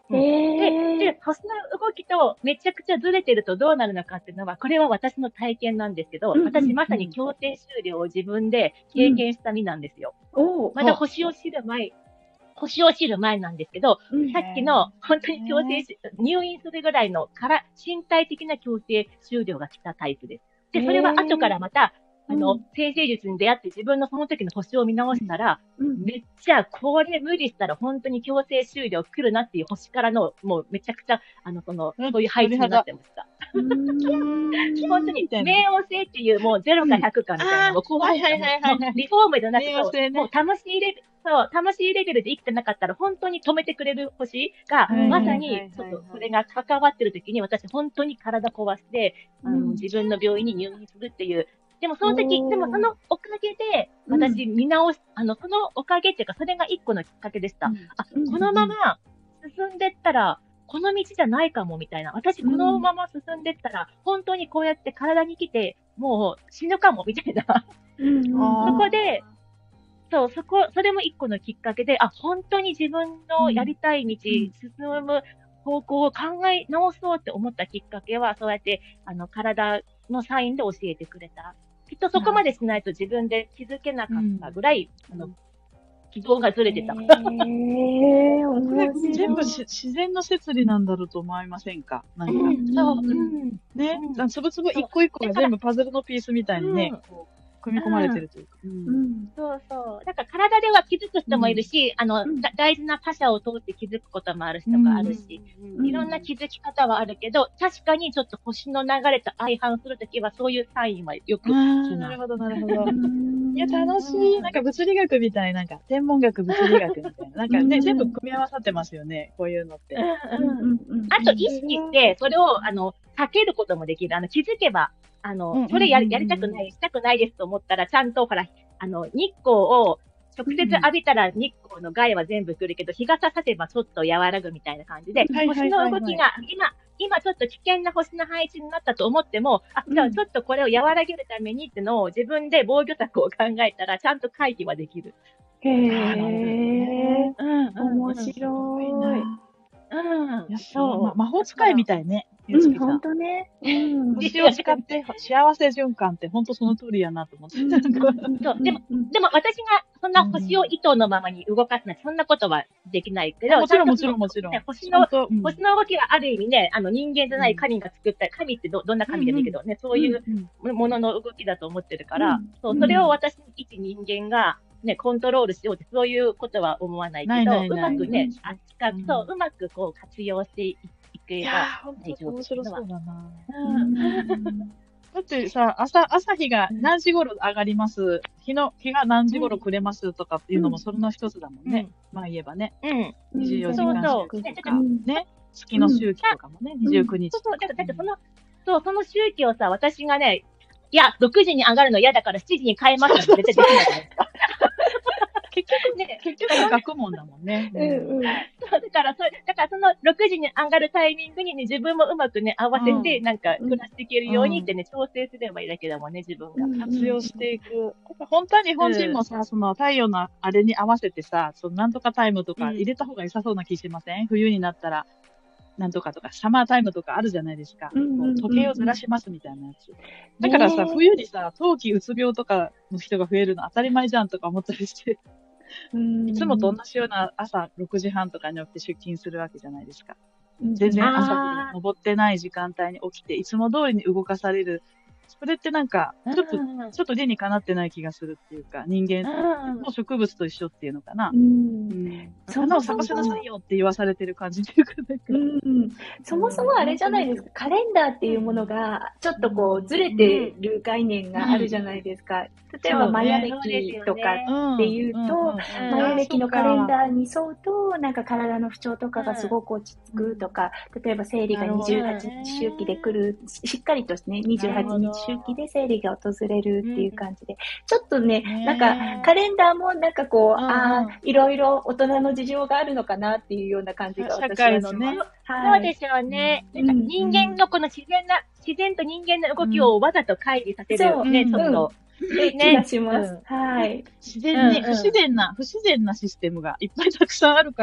S1: うん、
S3: で、で、星の動きとめちゃくちゃずれてるとどうなるのかっていうのは、これは私の体験なんですけど、うんうんうん、私まさに強制終了を自分で経験した身なんですよ。うん、まだ星を知る前、星を知る前なんですけど、うん、さっきの本当に強制し、入院するぐらいのから身体的な強制終了が来たタイプです。で、それは後からまた、あの、先生術に出会って自分のその時の星を見直したら、うん、めっちゃこれ無理したら本当に強制終了来るなっていう星からの、もうめちゃくちゃ、あの、その、そういう配置になってました。本当に、冥王星っていうもうゼロかひゃくかみたいなのをこう、はいはいはいはい、リフォームじゃなくて、もう魂レベル、そう、魂レベルで生きてなかったら本当に止めてくれる星が、まさに、ちょっとそれが関わってる時に私本当に体壊して、あの、自分の病院に入院するっていう、でもその時、でもそのおかげで、私見直し、うん、あの、そのおかげっていうか、それが一個のきっかけでした。うん、あ、このまま進んでったら、この道じゃないかも、みたいな。私、このまま進んでったら、本当にこうやって体に来て、もう死ぬかも、みたいな。うん、そこで、そう、そこ、それも一個のきっかけで、あ、本当に自分のやりたい道、うん、進む方向を考え直そうって思ったきっかけは、そうやって、あの、体のサインで教えてくれた。きっとそこまでしないと自分で気づけなかったぐらい、うん、あの、軌道がずれてた。え
S2: ー、全部し自然の摂理なんだろうと思いませんか？なんか。うん、そう。うん、ね、うん、つぶつぶ一個一個が全部パズルのピースみたいにね、こう組み込まれてるというか。
S3: うん、そうそう。だから体では気づく人もいるし、うん、あの、うん、大事な他者を通って気づくこともある人があるし、うん、いろんな気づき方はあるけど、確かにちょっと星の流れと相反するときはそういうサインはよく聞きます。
S2: なるほど、なるほど。いや、楽しい。なんか物理学みたい、なんか天文学、物理学みたいな。なんかね、全部組み合わさってますよね、こういうのって。
S3: うんうん、あと意識して、それを、あの、避けることもできる。あの、気づけば、あの、それやり、やりたくない、したくないですと思ったら、ちゃんと、ほら、あの、日光を直接浴びたら日光の害は全部来るけど、日が差させばちょっと和らぐみたいな感じで、星の動きが、今、今ちょっと危険な星の配置になったと思っても、あ、じゃあちょっとこれを和らげるためにってのを自分で防御策を考えたら、ちゃんと回避はできる。
S1: へー。うん、面白い。
S2: うん。そう。魔法使いみたいね。
S1: うん、ほんとね。
S2: うん。星を使って幸せ循環ってほんとその通りやなと思って。そう。
S3: でも、でも私がそんな星を糸のままに動かすなんて、そんなことはできないけど、
S2: もちろんもちろんもちろん。
S3: 星の、星の動きはある意味ね、あの人間じゃない神が作った、神ってど、どんな神でもいいけどね、そういうものの動きだと思ってるから、そう、それを私一人間が、ね、コントロールしようって、そういうことは思わないけど、ないないないうまくね、あっちか、そう、うまくこう活用していけば
S2: 大丈夫。面白そうだな。うん、だってさ、朝、朝日が何時頃上がります、日の、日が何時頃暮れますとかっていうのもそれの一つだもんね。うん、まあ言えばね。うん。にじゅうよじかん周期とか、ね。月の周期とかもね、にじゅうくにちとか。
S3: そうそう、だってその、そう、その周期をさ、私がね、いや、ろくじに上がるの嫌だからしちじに変えますって絶対できないじゃないですか。
S2: 結局ね、結局学問だもんね。
S3: うんうん。そう、だから、それ、だからそのろくじに上がるタイミングにね、自分もうまくね、合わせて、なんか、暮らしていけるようにってね、調整すればいいだけだもんね、自分が。
S2: 活用していく。本当は日本人もさ、その太陽のあれに合わせてさ、そのなんとかタイムとか入れた方が良さそうな気しません？冬になったら。なんとかとか、サマータイムとかあるじゃないですか。うんうんうん、時計をずらしますみたいなやつ。だからさ、冬にさ、冬季うつ病とかの人が増えるの当たり前じゃんとか思ったりして。いつもと同じような朝ろくじはんとかに起きて出勤するわけじゃないですか。全然朝日登ってない時間帯に起きて、いつも通りに動かされる。それってなんか、ちょっと、ちょっと理にかなってない気がするっていうか、人間も植物と一緒っていうのかな。うん。花を咲かせなさいよって言わされてる感じっていうか、
S1: うん。そもそもあれじゃないですか、カレンダーっていうものが、ちょっとこう、ずれてる概念があるじゃないですか。例えば、マヤ暦とかっていうと、マヤ暦のカレンダーに沿うと、なんか体の不調とかがすごく落ち着くとか、例えば生理がにじゅうはちにち周期で来る、しっかりとね、にじゅうはちにち周期で生理が訪れるっていう感じで、ちょっとね、なんかカレンダーもなんかこう、ああ、いろいろ大人の事情があるのかなっていうような感じが私はします。
S3: ね、そうでしょうね。なんか人間のこの自然な、自然と人間の動きをわざと乖離させるね、ちょっと。
S1: 気がします。はい。
S2: 自然に、不自然な、不自然なシステムがいっぱいたくさんあるから、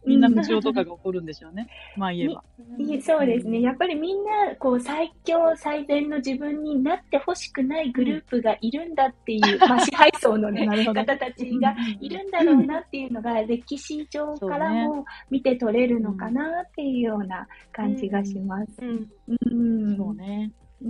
S2: みんな不調とかが起こるんでしょうね。まあ言えば。
S1: そうですね。やっぱりみんな、こう、最強、最善の自分になってほしくないグループがいるんだっていう、まあ支配層のね、方たちがいるんだろうなっていうのが、歴史上からも見て取れるのかなっていうような感じがします。
S2: うん。うん、そうね。
S1: うん、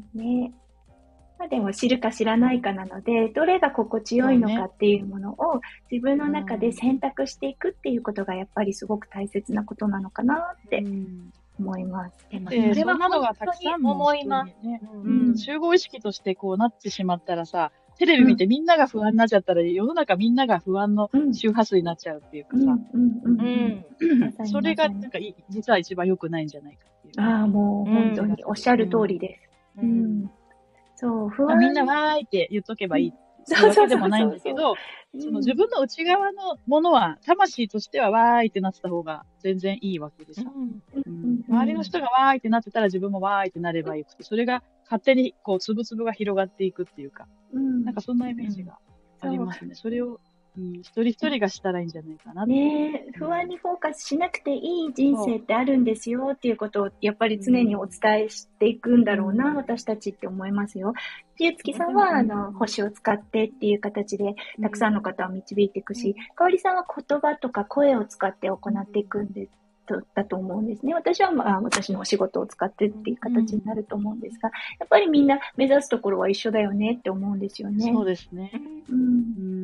S1: ね。まあでも知るか知らないかなので、どれが心地よいのかっていうものを自分の中で選択していくっていうことがやっぱりすごく大切なことなのかなって思います。
S2: でもそれは本当に思います。うん、集合意識としてこうなってしまったらさ、テレビ見てみんなが不安になっちゃったら、世の中みんなが不安の周波数になっちゃうっていうかさ、それがなんか実は一番良くないんじゃないかっていう。
S1: ああ、もう本当におっしゃる通りです。うん。そう、不安。
S2: みんなわーいって言っとけばいいっていうわけでもないんだけど、その自分の内側のものは、魂としてはわーいってなってた方が全然いいわけでさ。周りの人がわーいってなってたら自分もわーいってなればよくて、それが勝手にこう、つぶつぶが広がっていくっていうか、うん、なんかそんなイメージがありますね。それを、うん、一人一人がしたらいいんじゃないかなって。
S1: ねえ、不安にフォーカスしなくていい人生ってあるんですよっていうことをやっぱり常にお伝えしていくんだろうな、うん、私たちって思いますよ。ゆうつきさんは、あの、星を使ってっていう形でたくさんの方を導いていくし、かおりさんは言葉とか声を使って行っていくんです。だと思うんですね。私はまあ私のお仕事を使ってっていう形になると思うんですが、やっぱりみんな目指すところは一緒だよねって思うんですよね。
S2: そうですね。うん。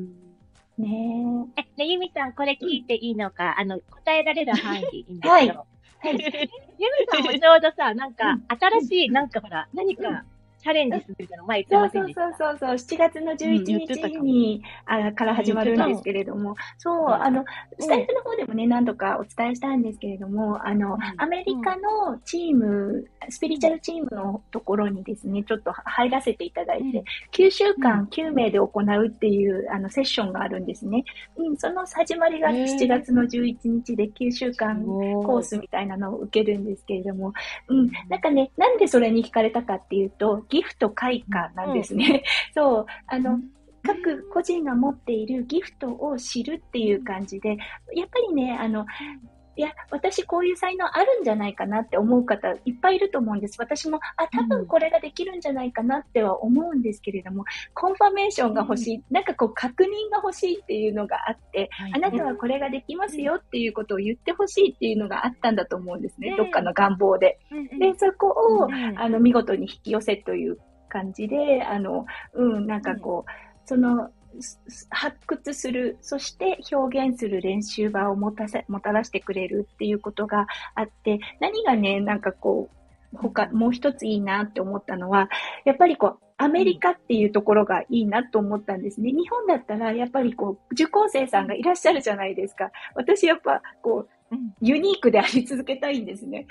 S1: ね
S3: え。え、ね、ゆみさんこれ聞いていいのか、うん、あの、答えられる範囲でいいんですけど。はい。はい。ゆみさんもちょうどさ、なんか、新しい、なんかほら、何か、チャレンジするみたいなの前言ってませんでした？
S1: そうそうそうそう、しちがつのじゅういちにちに、うん、あから始まるんですけれども、そう、あの、スタイフの方でもね、何度かお伝えしたんですけれども、あの、うん、アメリカのチーム、スピリチュアルチームのところにですね、ちょっと入らせていただいて、うん、きゅうしゅうかんきゅうめいで行うっていう、あの、セッションがあるんですね。うん、その始まりがしちがつのじゅういちにちできゅうしゅうかんコースみたいなのを受けるんですけれども、うん、なんかね、なんでそれに惹かれたかっていうと、ギフト開花なんですね。うん、そう、あの、各個人が持っているギフトを知るっていう感じで、やっぱりね、あの、いや、私こういう才能あるんじゃないかなって思う方いっぱいいると思うんです。私も、あ、多分これができるんじゃないかなっては思うんですけれども、コンファメーションが欲しい、うん、なんかこう確認が欲しいっていうのがあって、はい、あなたはこれができますよっていうことを言ってほしいっていうのがあったんだと思うんですね。うん、どっかの願望で。で、そこを、うん、あの、見事に引き寄せという感じで、あの、うん、なんかこう、その、発掘する、そして表現する練習場をもたせ、もたらしてくれるっていうことがあって、何がね、なんかこう、他、もう一ついいなって思ったのは、やっぱりこう、アメリカっていうところがいいなと思ったんですね。日本だったら、やっぱりこう、受講生さんがいらっしゃるじゃないですか。私やっぱ、こう、ユニークであり続けたいんですね。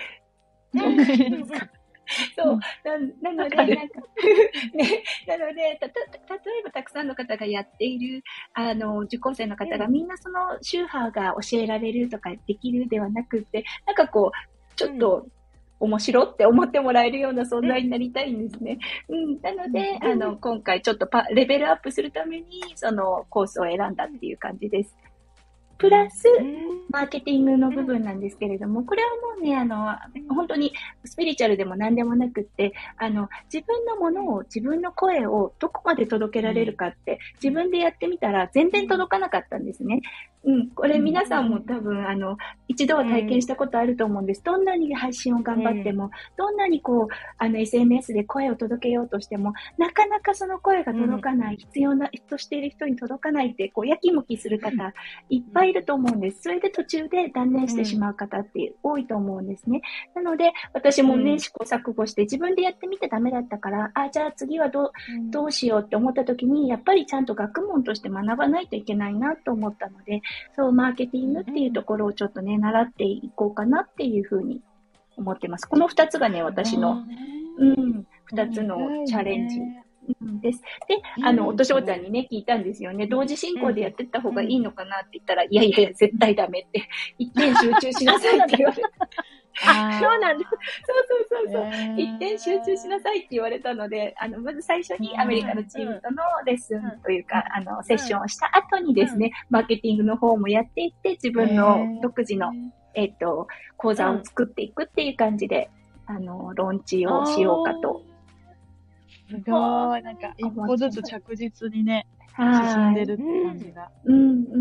S1: そう、な、なので、なんか、ね、なので、た、た、例えばたくさんの方がやっている、あの、受講生の方がみんなその宗派が教えられるとかできるではなくて、なんかこう、ちょっと、面白って思ってもらえるような存在になりたいんですね。うん。なので、あの、今回ちょっとパ、レベルアップするために、そのコースを選んだっていう感じです。プラス、マーケティングの部分なんですけれども、これはもうね、あの、本当にスピリチュアルでも何でもなくって、あの、自分のものを、自分の声をどこまで届けられるかって、自分でやってみたら全然届かなかったんですね。うん、これ皆さんも多分、あの、一度は体験したことあると思うんです。どんなに配信を頑張っても、どんなにこう、あの、エスエヌエス で声を届けようとしても、なかなかその声が届かない、必要な、としている人に届かないって、こう、やきもきする方、いっぱいいると思うんです。それで途中で断念してしまう方って多いと思うんですね。なので、私もね、試行錯誤して自分でやってみてダメだったから、あ、じゃあ次はどう、どうしようって思った時に、やっぱりちゃんと学問として学ばないといけないなと思ったので、そう、マーケティングっていうところをちょっとね、習っていこうかなっていうふうに思ってます。この二つがね、私の、うん、二つのチャレンジ。です。で、あの、おとしょうちゃんにね、聞いたんですよね。同時進行でやってった方がいいのかなって言ったら、いやいやいや、絶対ダメって。一点集中しなさいって言われて。
S3: あ、そうなんです。
S1: そうそうそうそう。一点集中しなさいって言われたので、あの、まず最初にアメリカのチームとのレッスンというか、あの、セッションをした後にですね、マーケティングの方もやっていって、自分の独自の、えっと、講座を作っていくっていう感じで、あの、ローンチをしようかと。
S2: すごい。なんか、一歩ずつ着実にね、進んでるって感じが。
S1: うん、うん、うん。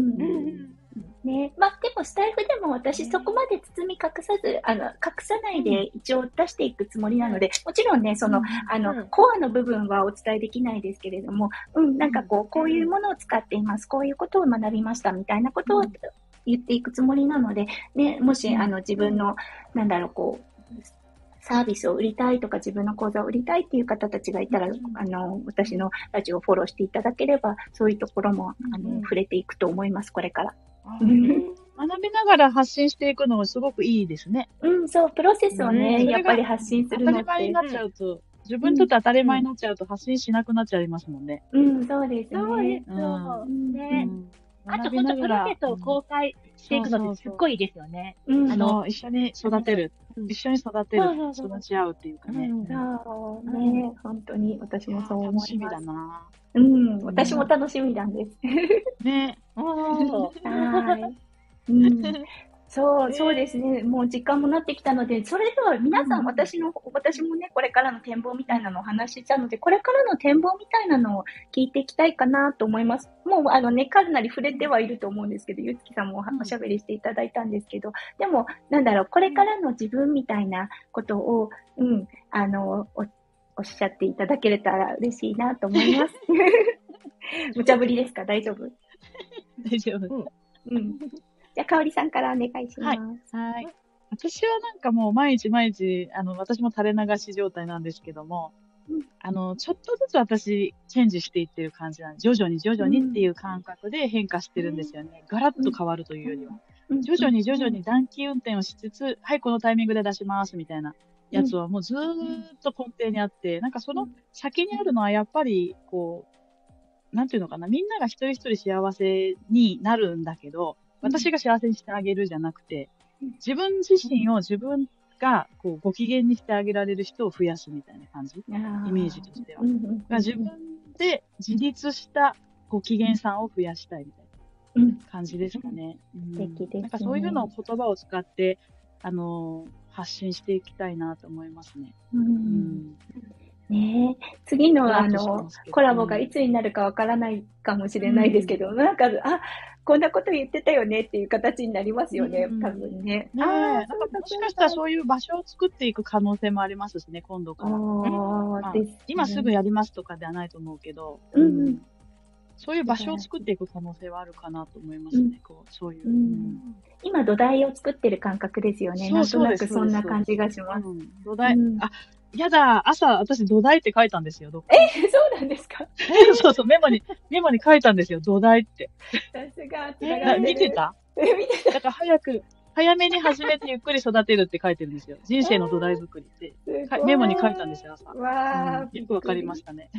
S1: ね。まあ、でもスタイフでも私そこまで包み隠さず、あの、隠さないで一応出していくつもりなので、もちろんね、その、あの、コアの部分はお伝えできないですけれども、うん、なんかこう、こういうものを使っています、こういうことを学びましたみたいなことを言っていくつもりなので、ね、もし、あの、自分の、なんだろう、こう、サービスを売りたいとか自分の講座を売りたいっていう方たちがいたら、あの、私のラジオをフォローしていただければ、そういうところも、あの、触れていくと思います、これから。
S2: 学びながら発信していくのがすごくいいですね。
S1: うん、そう、プロセスをね、うん、やっぱり発信するのって。
S2: 当たり前になっちゃうと、自分にとって当たり前になっちゃうと発信しなくなっちゃいますもんね。
S1: うん、そうですね。
S3: そうですよ。ね。あと、本当プロセスを公開していくのってすっごいいいですよね。
S2: あの、一緒に育てる。一緒に育てる。育ち合うっていうかね。
S1: そうね。本当に私もそう思います。
S2: 楽しみだな。
S1: うん、私も楽しみなんです。
S2: ね。
S1: はい。うん、そう、そうですね。もう時間もなってきたので、それでは皆さん、私の、私もね、これからの展望みたいなのをお話ししたので、これからの展望みたいなのを聞いていきたいかなと思います。もう、あのね、かなり触れてはいると思うんですけど、ゆつきさんもおしゃべりしていただいたんですけど、でも、なんだろう、これからの自分みたいなことを、うん、あの、お、おっしゃっていただけれたら嬉しいなと思います。無茶ぶりですか？大丈夫？
S2: 大丈夫。
S1: うん。うんじゃあ、かおりさんからお願いします。
S2: はい。はい。私はなんかもう毎日毎日、あの、私も垂れ流し状態なんですけども、うん、あの、ちょっとずつ私、チェンジしていってる感じなんで、徐々に徐々にっていう感覚で変化してるんですよね。うん、ガラッと変わるというよりは。うん、徐々に徐々に短期運転をしつつ、はい、このタイミングで出しますみたいなやつはもうずーっと根底にあって、なんかその先にあるのはやっぱり、こう、なんていうのかな、みんなが一人一人幸せになるんだけど、私が幸せにしてあげるじゃなくて、自分自身を自分がこうご機嫌にしてあげられる人を増やすみたいな感じ、イメージとしては。が自分で自立したご機嫌さんを増やしたいみたいな感じですかね。
S1: 素敵ですね。
S2: なんかそういうのを言葉を使って、あのー、発信していきたいなと思いますね。うんうん
S1: ねえ、次のあの、コラボがいつになるかわからないかもしれないですけど、うん、なんか、あ、こんなこと言ってたよねっていう形になりますよね、うん、多分ね。
S2: ねえ、なんかもしかしたらそういう場所を作っていく可能性もありますしね、今度から。まあね、今すぐやりますとかではないと思うけど、うんうん、そういう場所を作っていく可能性はあるかなと思いますね、うん、こうそういう、うん。
S1: 今、土台を作ってる感覚ですよね。なんとなくそんな感じがします。
S2: うん、土台、うん、あ、やだ、朝、私、土台って書いたんですよ、どっか。
S1: え、そうなんですか？
S2: そうそう、メモに、メモに書いたんですよ、土台って。
S1: さすが、
S2: え、見てた？
S1: 見てた。
S2: だから早く、早めに始めてゆっくり育てるって書いてるんですよ。人生の土台作りって。メモに書いたんですよ、朝。
S1: わー、
S2: うん、よくわかりましたね。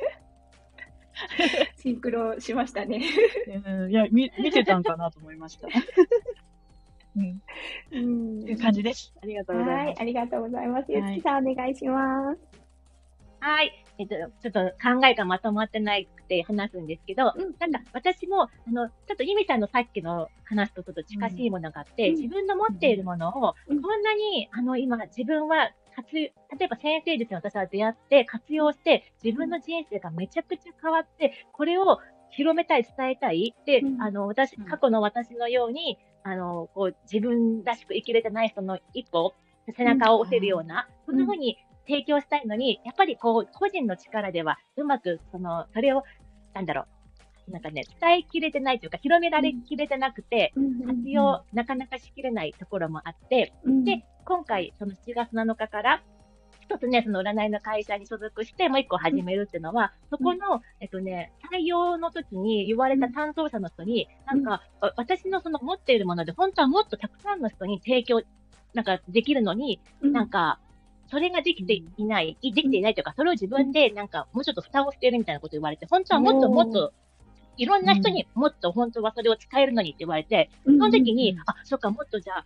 S1: シンクロしましたね。
S2: うん、いや、見、見てたんかなと思いました。うん。うん。という感じです。ありがとうございます。はい、
S1: ありがとうございます。ゆつきさん、お願いします。
S3: はい。えっと、ちょっと考えがまとまってなくて話すんですけど、うん、なんか私も、あの、ちょっとゆみさんのさっきの話とちょっと近しいものがあって、うん、自分の持っているものを、こんなに、あの、今、自分は活、例えば先生術に私は出会って活用して、自分の人生がめちゃくちゃ変わって、これを広めたい、伝えたいって、うん、あの、私、過去の私のように、あの、こう、自分らしく生きれてない人の一歩、背中を押せるような、うん、そんな風に提供したいのに、やっぱりこう、個人の力では、うまく、その、それを、なんだろう、なんかね、伝えきれてないというか、広められきれてなくて、うん、活用、なかなかしきれないところもあって、うん、で、今回、そのしちがつなのかから、一つね、その占いの会社に所属して、もう一個始めるっていうのは、うん、そこの、えっとね、採用の時に言われた担当者の人に、なんか、うん、私のその持っているもので、本当はもっとたくさんの人に提供、なんかできるのに、うん、なんか、それができていない、できていないというか、それを自分でなんか、もうちょっと蓋をしているみたいなこと言われて、本当はもっともっと、いろんな人にもっと本当はそれを使えるのにって言われて、その時に、あ、そっか、もっとじゃあ、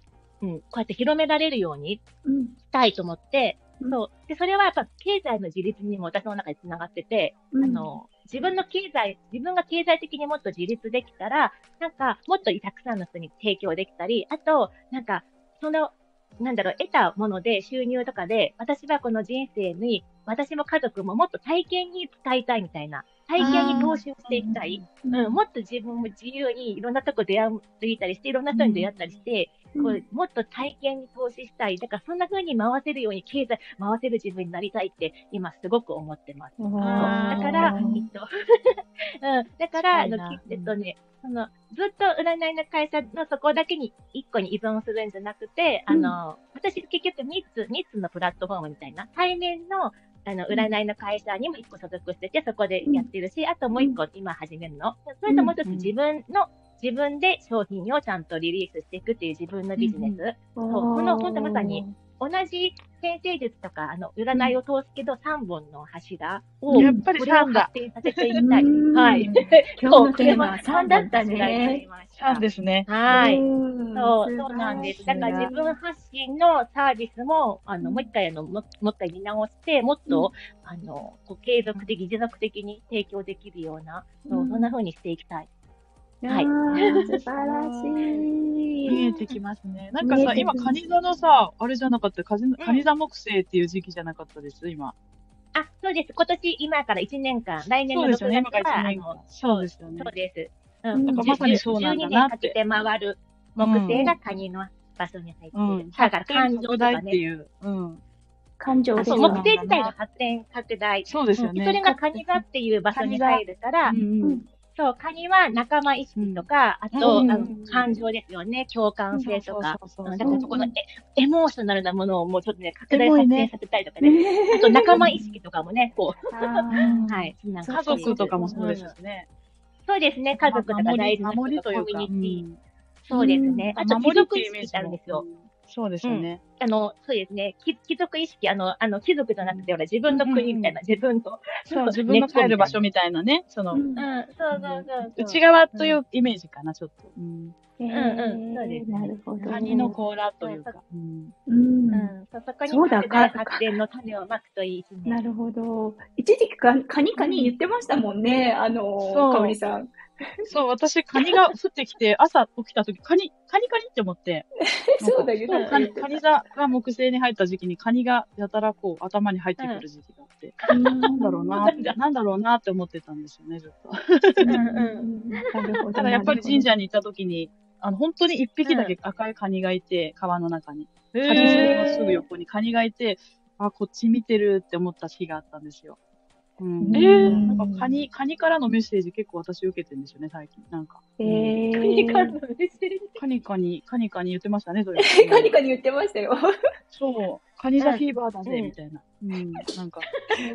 S3: うん、こうやって広められるように
S1: うん
S3: したいと思って、
S1: うん
S3: そう。で、それはやっぱ経済の自立にも私の中で繋がってて、
S1: うん
S3: あの、自分の経済、自分が経済的にもっと自立できたら、なんか、もっとたくさんの人に提供できたり、あと、なんか、その、なんだろう、得たもので、収入とかで、私はこの人生に、私も家族ももっと体験に使いたいみたいな、体験に投資をしていきたい。
S1: うん
S3: うん、もっと自分も自由にいろんなとこ出会いたりして、いろんな人に出会ったりして、
S1: うん
S3: こうもっと体験に投資したい。だからそんな風に回せるように経済回せる自分になりたいって今すごく思ってます。
S2: あー
S3: だから、えっと、うん、だから、あの、
S2: 近いな
S3: きえっとね、その、ずっと占いの会社のそこだけに一個に依存するんじゃなくて、あの、私結局みっつ、みっつのプラットフォームみたいな、対面の、あの、占いの会社にも一個所属してて、そこでやってるし、あともう一個今始めるの。それともう一つ
S2: うん
S3: 自分の、自分で商品をちゃんとリリースしていくっていう自分のビジネス。そうこの本当まさに同じ先生術とか、あの、占いを通すけど、さんぼんの柱を、
S2: やっぱり
S3: これを
S2: さんだ
S3: 発展させていきたい。
S1: うん
S3: はい。
S1: 今日のテーマはさんだったね。
S2: さんですね。
S3: はい。
S1: うん
S3: そう、そうなんです。だから自分発信のサービスも、あの、もう一回、あの、ももう一回見直して、もっと、あの、こう継続的、持続的に提供できるような、そう、そんな風にしていきたい。はい。
S1: 素晴らしい。
S2: 見えてきますね。なんかさ、今、カニ座のさ、あれじゃなかった、カニカニ座木星っていう時期じゃなかったです、今。
S3: あ、そうです。今年、今からいちねんかん、来年のろく
S2: そうですよね、今
S3: がつから、
S2: から
S3: あ
S2: いちねんかん
S3: の、
S2: そうですよね。
S3: そうです。
S1: う
S3: うんん。
S2: なんかまさにそうなんだなって
S3: じゅうにねんかけて回る木星がカニの場所に入って
S2: うん。
S3: いる。だから感情
S2: 拡大
S3: とかね。
S2: っていう。うん。
S3: あ、
S1: 感情です
S3: そう、
S2: そう
S3: 木星自体が発展拡大。
S2: そうですよね。
S3: でそれがカニ座っていう場所に入るから
S2: う、んうん。
S3: そう、カニは仲間意識とか、あと、
S2: うん
S3: あの感情ですよね。共感性とか。
S2: そうそうそうそう
S3: うんだからそこのエエモーショナルなものをもうちょっとね、拡
S2: エモいね
S3: 大発展させたりとかね。あと仲間意識とかもね、こう。はい。なんか
S2: 家族とかもそうですしね。
S3: そうですね。家族とか大事な人
S2: 守りというか。
S3: とコミュニティ。
S2: うん
S3: そうですね。あと、貴
S2: 守りって
S3: 族意
S2: いうイメージ
S3: 識ってあるんですよ。
S2: も。そうですよね。
S3: あの、そうですね。貴貴族意識、あの、あの、貴族じゃなくて、ほら、自分の国みたいな、自分と。
S2: そう、自分の帰る場所みたいなね。その、
S3: うん、そうそうそうそう。
S2: 内側というイメージかな、ちょっと。うん
S1: うん
S3: うんそうです
S1: なるほど。
S2: カニの甲羅というか。
S1: うん
S3: うん、そそこに
S1: そうだ
S3: 拡大発展の種をまくといい一年。
S1: なるほど。一時期かカニカニ言ってましたもんね、あの、
S2: そう
S1: かおりさん。
S2: そう、私、カニが降ってきて、朝起きた時、カニ、カニカニって思って。
S1: そうだけど
S2: そうカニ、カニ座が木星に入った時期に、カニがやたらこう、頭に入ってくる時期があって、なんだろうなって、なんだろうなって思ってたんですよね、ずっと。
S3: うんうん。
S1: なるほど。
S2: ただやっぱり神社に行った時に、あの、本当に一匹だけ赤いカニがいて、川の中に。カニ釣りのすぐ横にカニがいて、あ、こっち見てるって思った日があったんですよ。うん、
S1: え
S2: ー、なんかカニ、カニからのメッセージ結構私受けてるんですよね、最近。なんか。
S1: えー、
S3: カニからのメッセージ。
S2: カニカニ、カニカニ言ってましたね、それ。
S1: カニカニ言ってましたよ。
S2: そう。カニ座フィーバーだぜ、みたいな。うん、なんか。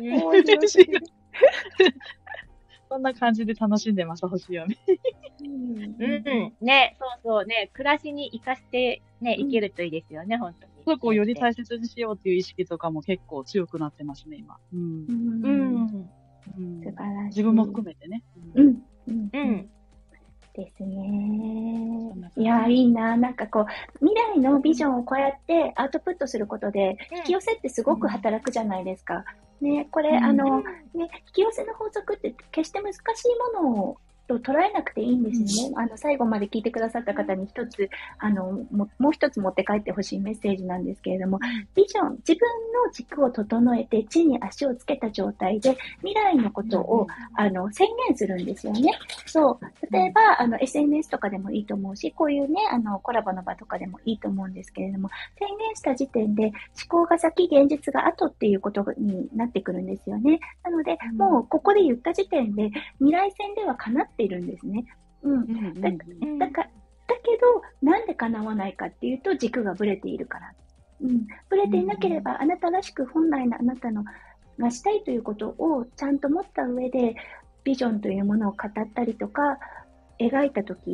S2: そんな感じで楽しんでます、星読み。
S3: うんうん。ね、そうそうね、暮らしに活かしてね、いけるといいですよね、本当に。
S2: そこをより大切にしようっていう意識とかも結構強くなってますね、今。うん。
S3: うん。
S2: うん、
S1: 素晴らしい。
S2: 自分も含めてね。
S1: うん。うん。
S3: うん。
S1: ですね。いや、いいな。なんかこう、未来のビジョンをこうやってアウトプットすることで、引き寄せってすごく働くじゃないですか。ね、これ、あの、ね、引き寄せの法則って決して難しいものをと捉えなくていいんですよね。あの、最後まで聞いてくださった方に一つ、あの、も、もう一つ持って帰ってほしいメッセージなんですけれども、ビジョン、自分の軸を整えて地に足をつけた状態で、未来のことを、あの、宣言するんですよね。そう。例えば、あの、エスエヌエス とかでもいいと思うし、こういうね、あの、コラボの場とかでもいいと思うんですけれども、宣言した時点で、思考が先、現実が後っていうことになってくるんですよね。なので、もう、ここで言った時点で、未来線では叶っているんですね。うん。だ、だか、だけど、なんで叶わないかっていうと、軸がぶれているから。うん。ぶれていなければ、あなたらしく本来のあなたのがしたいということをちゃんと持った上で、ビジョンというものを語ったりとか、描いたとき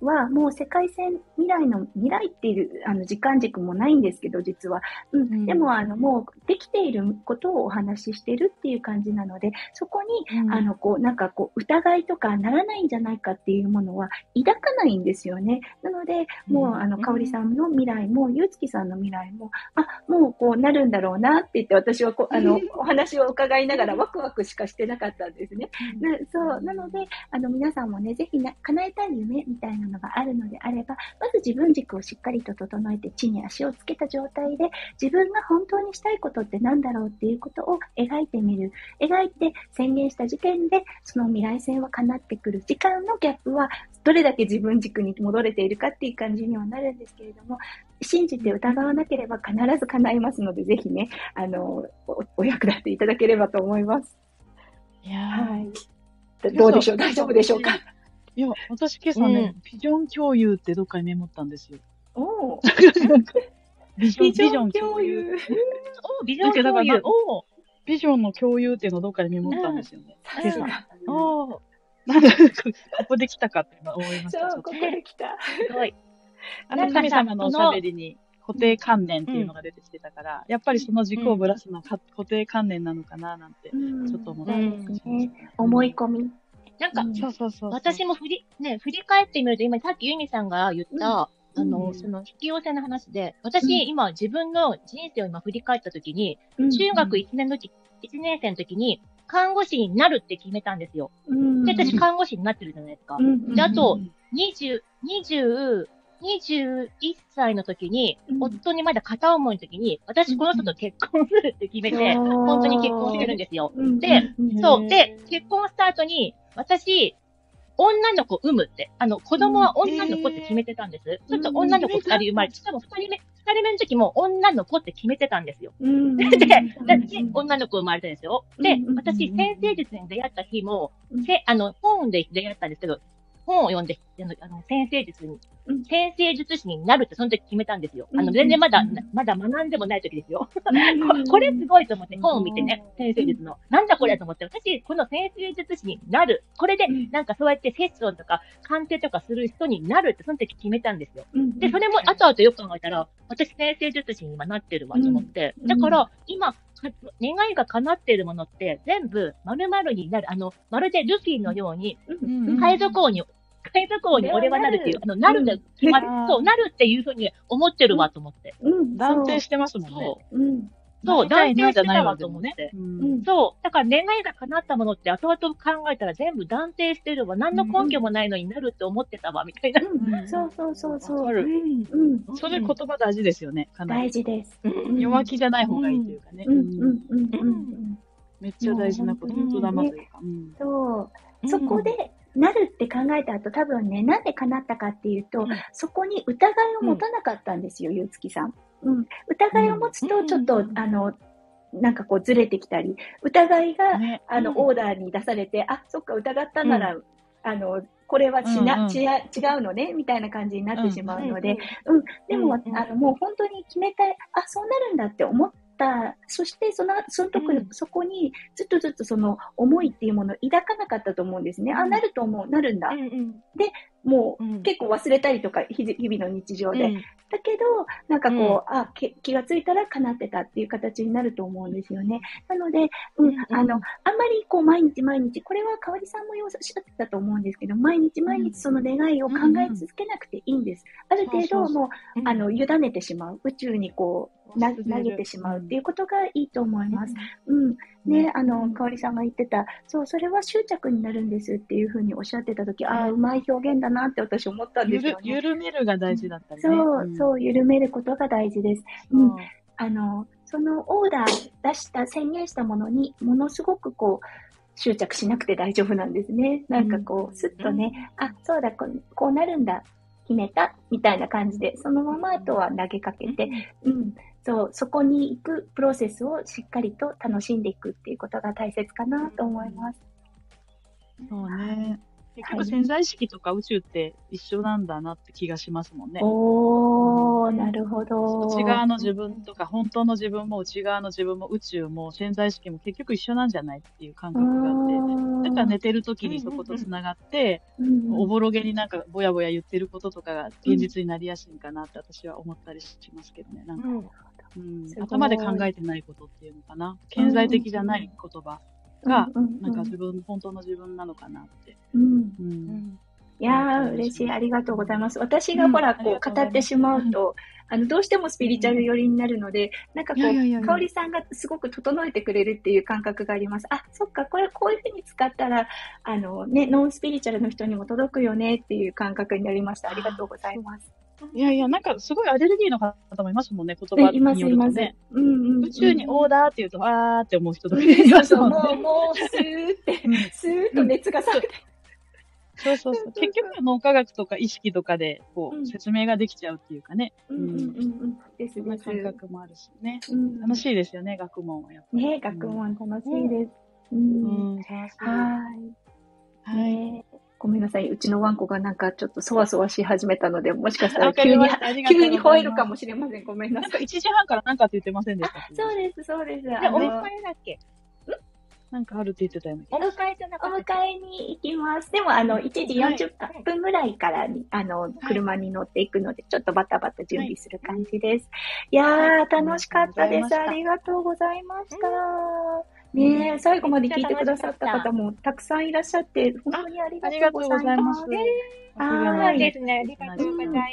S1: はもう世界線、未来の、未来っていう、あの、時間軸もないんですけど、実は。うん。うん、でも、あの、もう、できていることをお話ししてるっていう感じなので、そこに、うん、あの、こう、なんかこう、疑いとかならないんじゃないかっていうものは抱かないんですよね。なので、もう、あの、かおりさんの未来も、ゆうつきさんの未来も、あ、もうこうなるんだろうなって言って、私はこう、あの、お話を伺いながらワクワクしかしてなかったんですね。なそう、なので、あの、皆さんもね、ぜひな、叶えたい夢みたいなのがあるのであれば、まず自分軸をしっかりと整えて、地に足をつけた状態で、自分が本当にしたいことって何だろうっていうことを描いてみる。描いて宣言した時点で、その未来線は叶ってくる。時間のギャップは、どれだけ自分軸に戻れているかっていう感じにはなるんですけれども、信じて疑わなければ必ず叶いますので、ぜひね、あの、お、お役立ていただければと思います。
S2: いやー。
S1: はい。どうでしょう？大丈夫でしょうか？
S2: いや、私今朝ね、うん、ビジョン共有ってどっかにメモったんですよ。
S1: おー。
S2: ビジョン、ビジョン共有。
S3: おビジョン共有。お
S2: ビジョンの共有っていうのをどっかでメモったんですよね。今朝。
S3: お
S2: なんで、ここで来たかって思いました。
S1: そう、ここで来た。
S3: すごい。
S2: あの、神様のおしゃべりに固定観念っていうのが出てきてたから、うん、やっぱりその軸をぶらすのは、うん、固定観念なのかななんて、ちょっと思って
S1: ます、うんね。思い込み。
S3: なんか、
S2: うん、そうそうそう。
S3: 私も振り、ね、振り返ってみると、今さっきユミさんが言った、うん、あの、うん、その引き寄せの話で、私、うん、今自分の人生を今振り返ったときに、うん、中学いちねんの時、いちねん生の時に、看護師になるって決めたんですよ。うん、で、私看護師になってるじゃないですか。うん、で、あと、にじゅう、にじゅう、にじゅういっさいの時に、うん、夫にまだ片思いの時に、私この人と結婚するって決めて、うん、本当に結婚してるんですよ。うん、で、そう。で、結婚した後に、私、女の子産むって。あの、子供は女の子って決めてたんです。うん、ちょっと女の子二人生まれて、しかも二人目、二人目の時も女の子って決めてたんですよ。うん、で、で、女の子生まれたんですよ。で、私、先生術に出会った日も、せあの、本で出会ったんですけど、本を読んで、あの、先生術に、うん、先生術師になるってその時決めたんですよ。あの、全然まだ、うん、まだ学んでもない時ですよ。これすごいと思って、本を見てね、先生術の。なんだこれと思って、私、この先生術師になる。これで、なんかそうやってセッションとか、鑑定とかする人になるってその時決めたんですよ。で、それも後々よく考えたら、私先生術師に今なってるわと思って。だから、今、願いが叶っているものって全部丸々になる。あの、まるでルフィのように、海賊王に、海賊王に俺はなるっていう、あの、なるで決まる、そう、なるっていうふうに思ってるわと思って。
S2: うん、断定してますもんね。
S3: そう。うんそう、断定してたわと思って。うん、そう。だから願いが叶ったものって後々考えたら全部断定してるわ。何の根拠もないのになるって思ってたわ、みたいな。
S1: うんうん、そうそうそうそう。
S2: うん。うん。それ言葉大事ですよね。かなり
S1: 大事です。
S2: 弱気じゃない方がいいというかね。
S1: うん。うん。うん。うん。
S2: めっちゃ大事なこと。本当だ、まず。
S1: そう。そこで、なるって考えた後、多分ね、なんで叶ったかっていうと、そこに疑いを持たなかったんですよ、ゆうつきさん。うん、疑いを持つと、ちょっと、うん、あの、なんかこうずれてきたり、疑いが、ね、あの、うん、オーダーに出されて、あ、そっか、疑ったなら、うん、あの、これはしな、うんうん、違うのね、みたいな感じになってしまうので、うん、うん、でも、うん、あの、もう本当に決めたい、あ、そうなるんだって思った、そしてその、そのとこ、うん、そこにずっとずっとその思いっていうものを抱かなかったと思うんですね。うん、あ、なると思う、なるんだ。うんうん、で、もう、うん、結構忘れたりとか、日々の日常で。うん、だけど、なんかこう、うん、あ、気がついたら叶ってたっていう形になると思うんですよね。なので、うん、うん、あの、あんまりこう、毎日毎日、これはかわりさんもおっしゃってたと思うんですけど、毎日毎日その願いを考え続けなくていいんです。うん、ある程度、もう、うん、あの、委ねてしまう。宇宙にこう、な投げてしまうっていうことがいいと思います。うん。ね、あの、かおりさんが言ってた、そう、それは執着になるんですっていうふうにおっしゃってたとき、ああ、うまい表現だなって私思ったんですよね。
S2: ゆる、緩めるが大事だったりね。
S1: そう、うん、そう、緩めることが大事です。うん。あの、そのオーダー出した、宣言したものに、ものすごくこう、執着しなくて大丈夫なんですね。なんかこう、すっとね、うん、あ、そうだ、こう、こうなるんだ、決めた、みたいな感じで、そのままあとは投げかけて、うん。うんそう、そこに行くプロセスをしっかりと楽しんでいくっていうことが大切かなと思います。
S2: そうね。結局潜在意識とか宇宙って一緒なんだなって気がしますもんね。
S1: おー。 ど、なるほど。
S2: 内側の自分とか、本当の自分も内側の自分も宇宙も潜在意識も結局一緒なんじゃないっていう感覚があって、だから寝てる時にそこと繋がって、おぼろげになんかぼやぼや言ってることとかが現実になりやすいんかなって私は思ったりしますけどね。なんか、うん、頭で考えてないことっていうのかな。顕在的じゃない言葉が、なんか自分、本当の自分なのかなって。
S1: うんうんいやー、嬉しい。ありがとうございます。私がほら、こう、語ってしまうと、あの、どうしてもスピリチュアル寄りになるので、なんかこう、香織さんがすごく整えてくれるっていう感覚があります。あ、そっか、これこういうふうに使ったら、あの、ね、ノンスピリチュアルの人にも届くよねっていう感覚になりました。ありがとうございます。
S2: いやいや、なんかすごいアレルギーの方もいますもんね、言葉によるとね。うんうん、宇宙にオーダーって言うと、あーって思う人とかいますもんね。
S1: そうそう、もう、もう、スーって、スーッと熱が冷めて。
S2: そうそうそう。結局は脳科学とか意識とかで、こう、説明ができちゃうっていうかね。
S1: うんうんうんうん。です
S2: ね。感覚もあるしね。楽しいですよね、学問はやっぱり。
S1: ね、学問楽しいです。うん。楽しい。はい。はい。ごめんなさい。うちのワンコがなんかちょっとそわそわし始めたので、もしかしたら急に、急に吠えるかもしれません。ごめんなさい。
S2: いちじはんからなんかって言ってませんでした？
S1: そうです、そうです。
S3: お迎えだっけ？
S2: なんかあるって言ってたよね。
S3: お迎えじゃなくて。
S1: お迎えに行きます。でも、あの、いちじよんじゅっぷんぐらいからに、あの、車に乗っていくので、ちょっとバタバタ準備する感じです。いやー、楽しかったです。ありがとうございました。ねえ、最後まで聞いてくださった方もたくさんいらっしゃって、本当にありがとうございます。
S3: はい。ですね。ありがとうございます。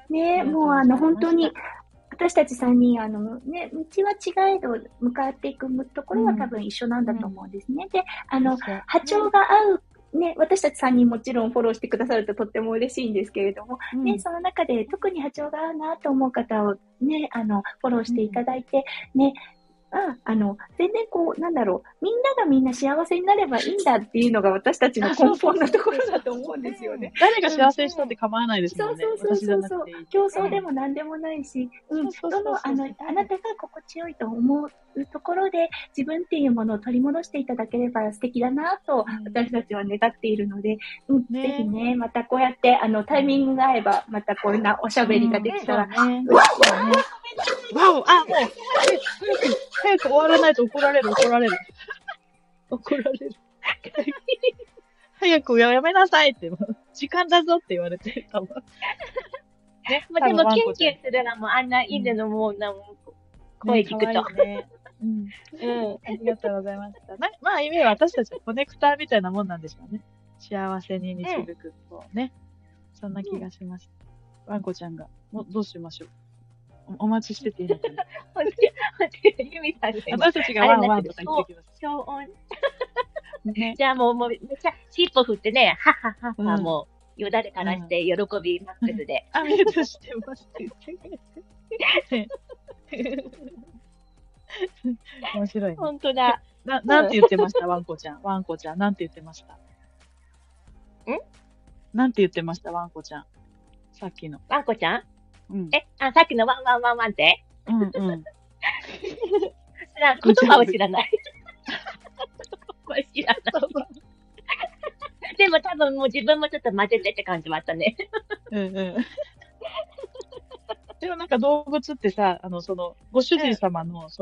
S1: ねえ、もうあの、本当に、私たちさんにん、あのね、道は違えど向かっていくところは多分一緒なんだと思うんですね。うん、で、あの、波長が合う、ね、私たちさんにんもちろんフォローしてくださるととっても嬉しいんですけれども、うん、ね、その中で特に波長が合うなと思う方をね、あの、フォローしていただいて、ね、あ、あの、全然こう、なんだろう、みんながみんな幸せになればいいんだっていうのが私たちの根本のところだと思うんですよね。
S2: 誰が幸せにしたって構わないですもんね。
S1: そうそうそうそう。競争でも何でもないし、うん、どの、あの、あなたが心地よいと思うところで自分っていうものを取り戻していただければ素敵だなと私たちは願っているので、うん、ぜひね、またこうやって、あの、タイミングが合えば、またこんなおしゃべりができたら、わ
S2: お、あ、もう、早く終わらないと怒られる、怒られる。怒られる。早くやめなさいって、時間だぞって言われて、多分。
S3: ね、まあ、でも、キュンキュンするのも、あんな犬のもう、なん声聞くと。
S2: ね、うん。うん。ありがとうございました。まあ、意味は私たちコネクターみたいなもんなんでしょうね。幸せに導くとね。そんな気がしました。ワンコちゃんが、もうどうしましょう。お待ちしてていいのかな。
S3: ユミさん
S2: 私たちがワンワンとか言ってきます。
S3: 消音。じゃあもう、もうめっちゃ尻尾振ってね、はっはっはっは、もう、よだれからして喜びマックスで。
S2: あ、ミュートしてますって言ってくれて。面白いね。
S3: 本当だ。
S2: な、なんて言ってましたワンコちゃん。ワンコちゃん。なんて言ってました
S3: ん
S2: なんて言ってましたワンコちゃん。さっきの。
S3: ワンコちゃん
S2: うん、
S3: え、あ、さっきのワンワンワンワンって
S2: うんうん。
S3: 知らん、言葉は知らない。知らない。でも多分もう自分もちょっと混ぜてって感じはあったね。
S2: うんうん。でもなんか動物ってさ、あの、その、ご主人様の、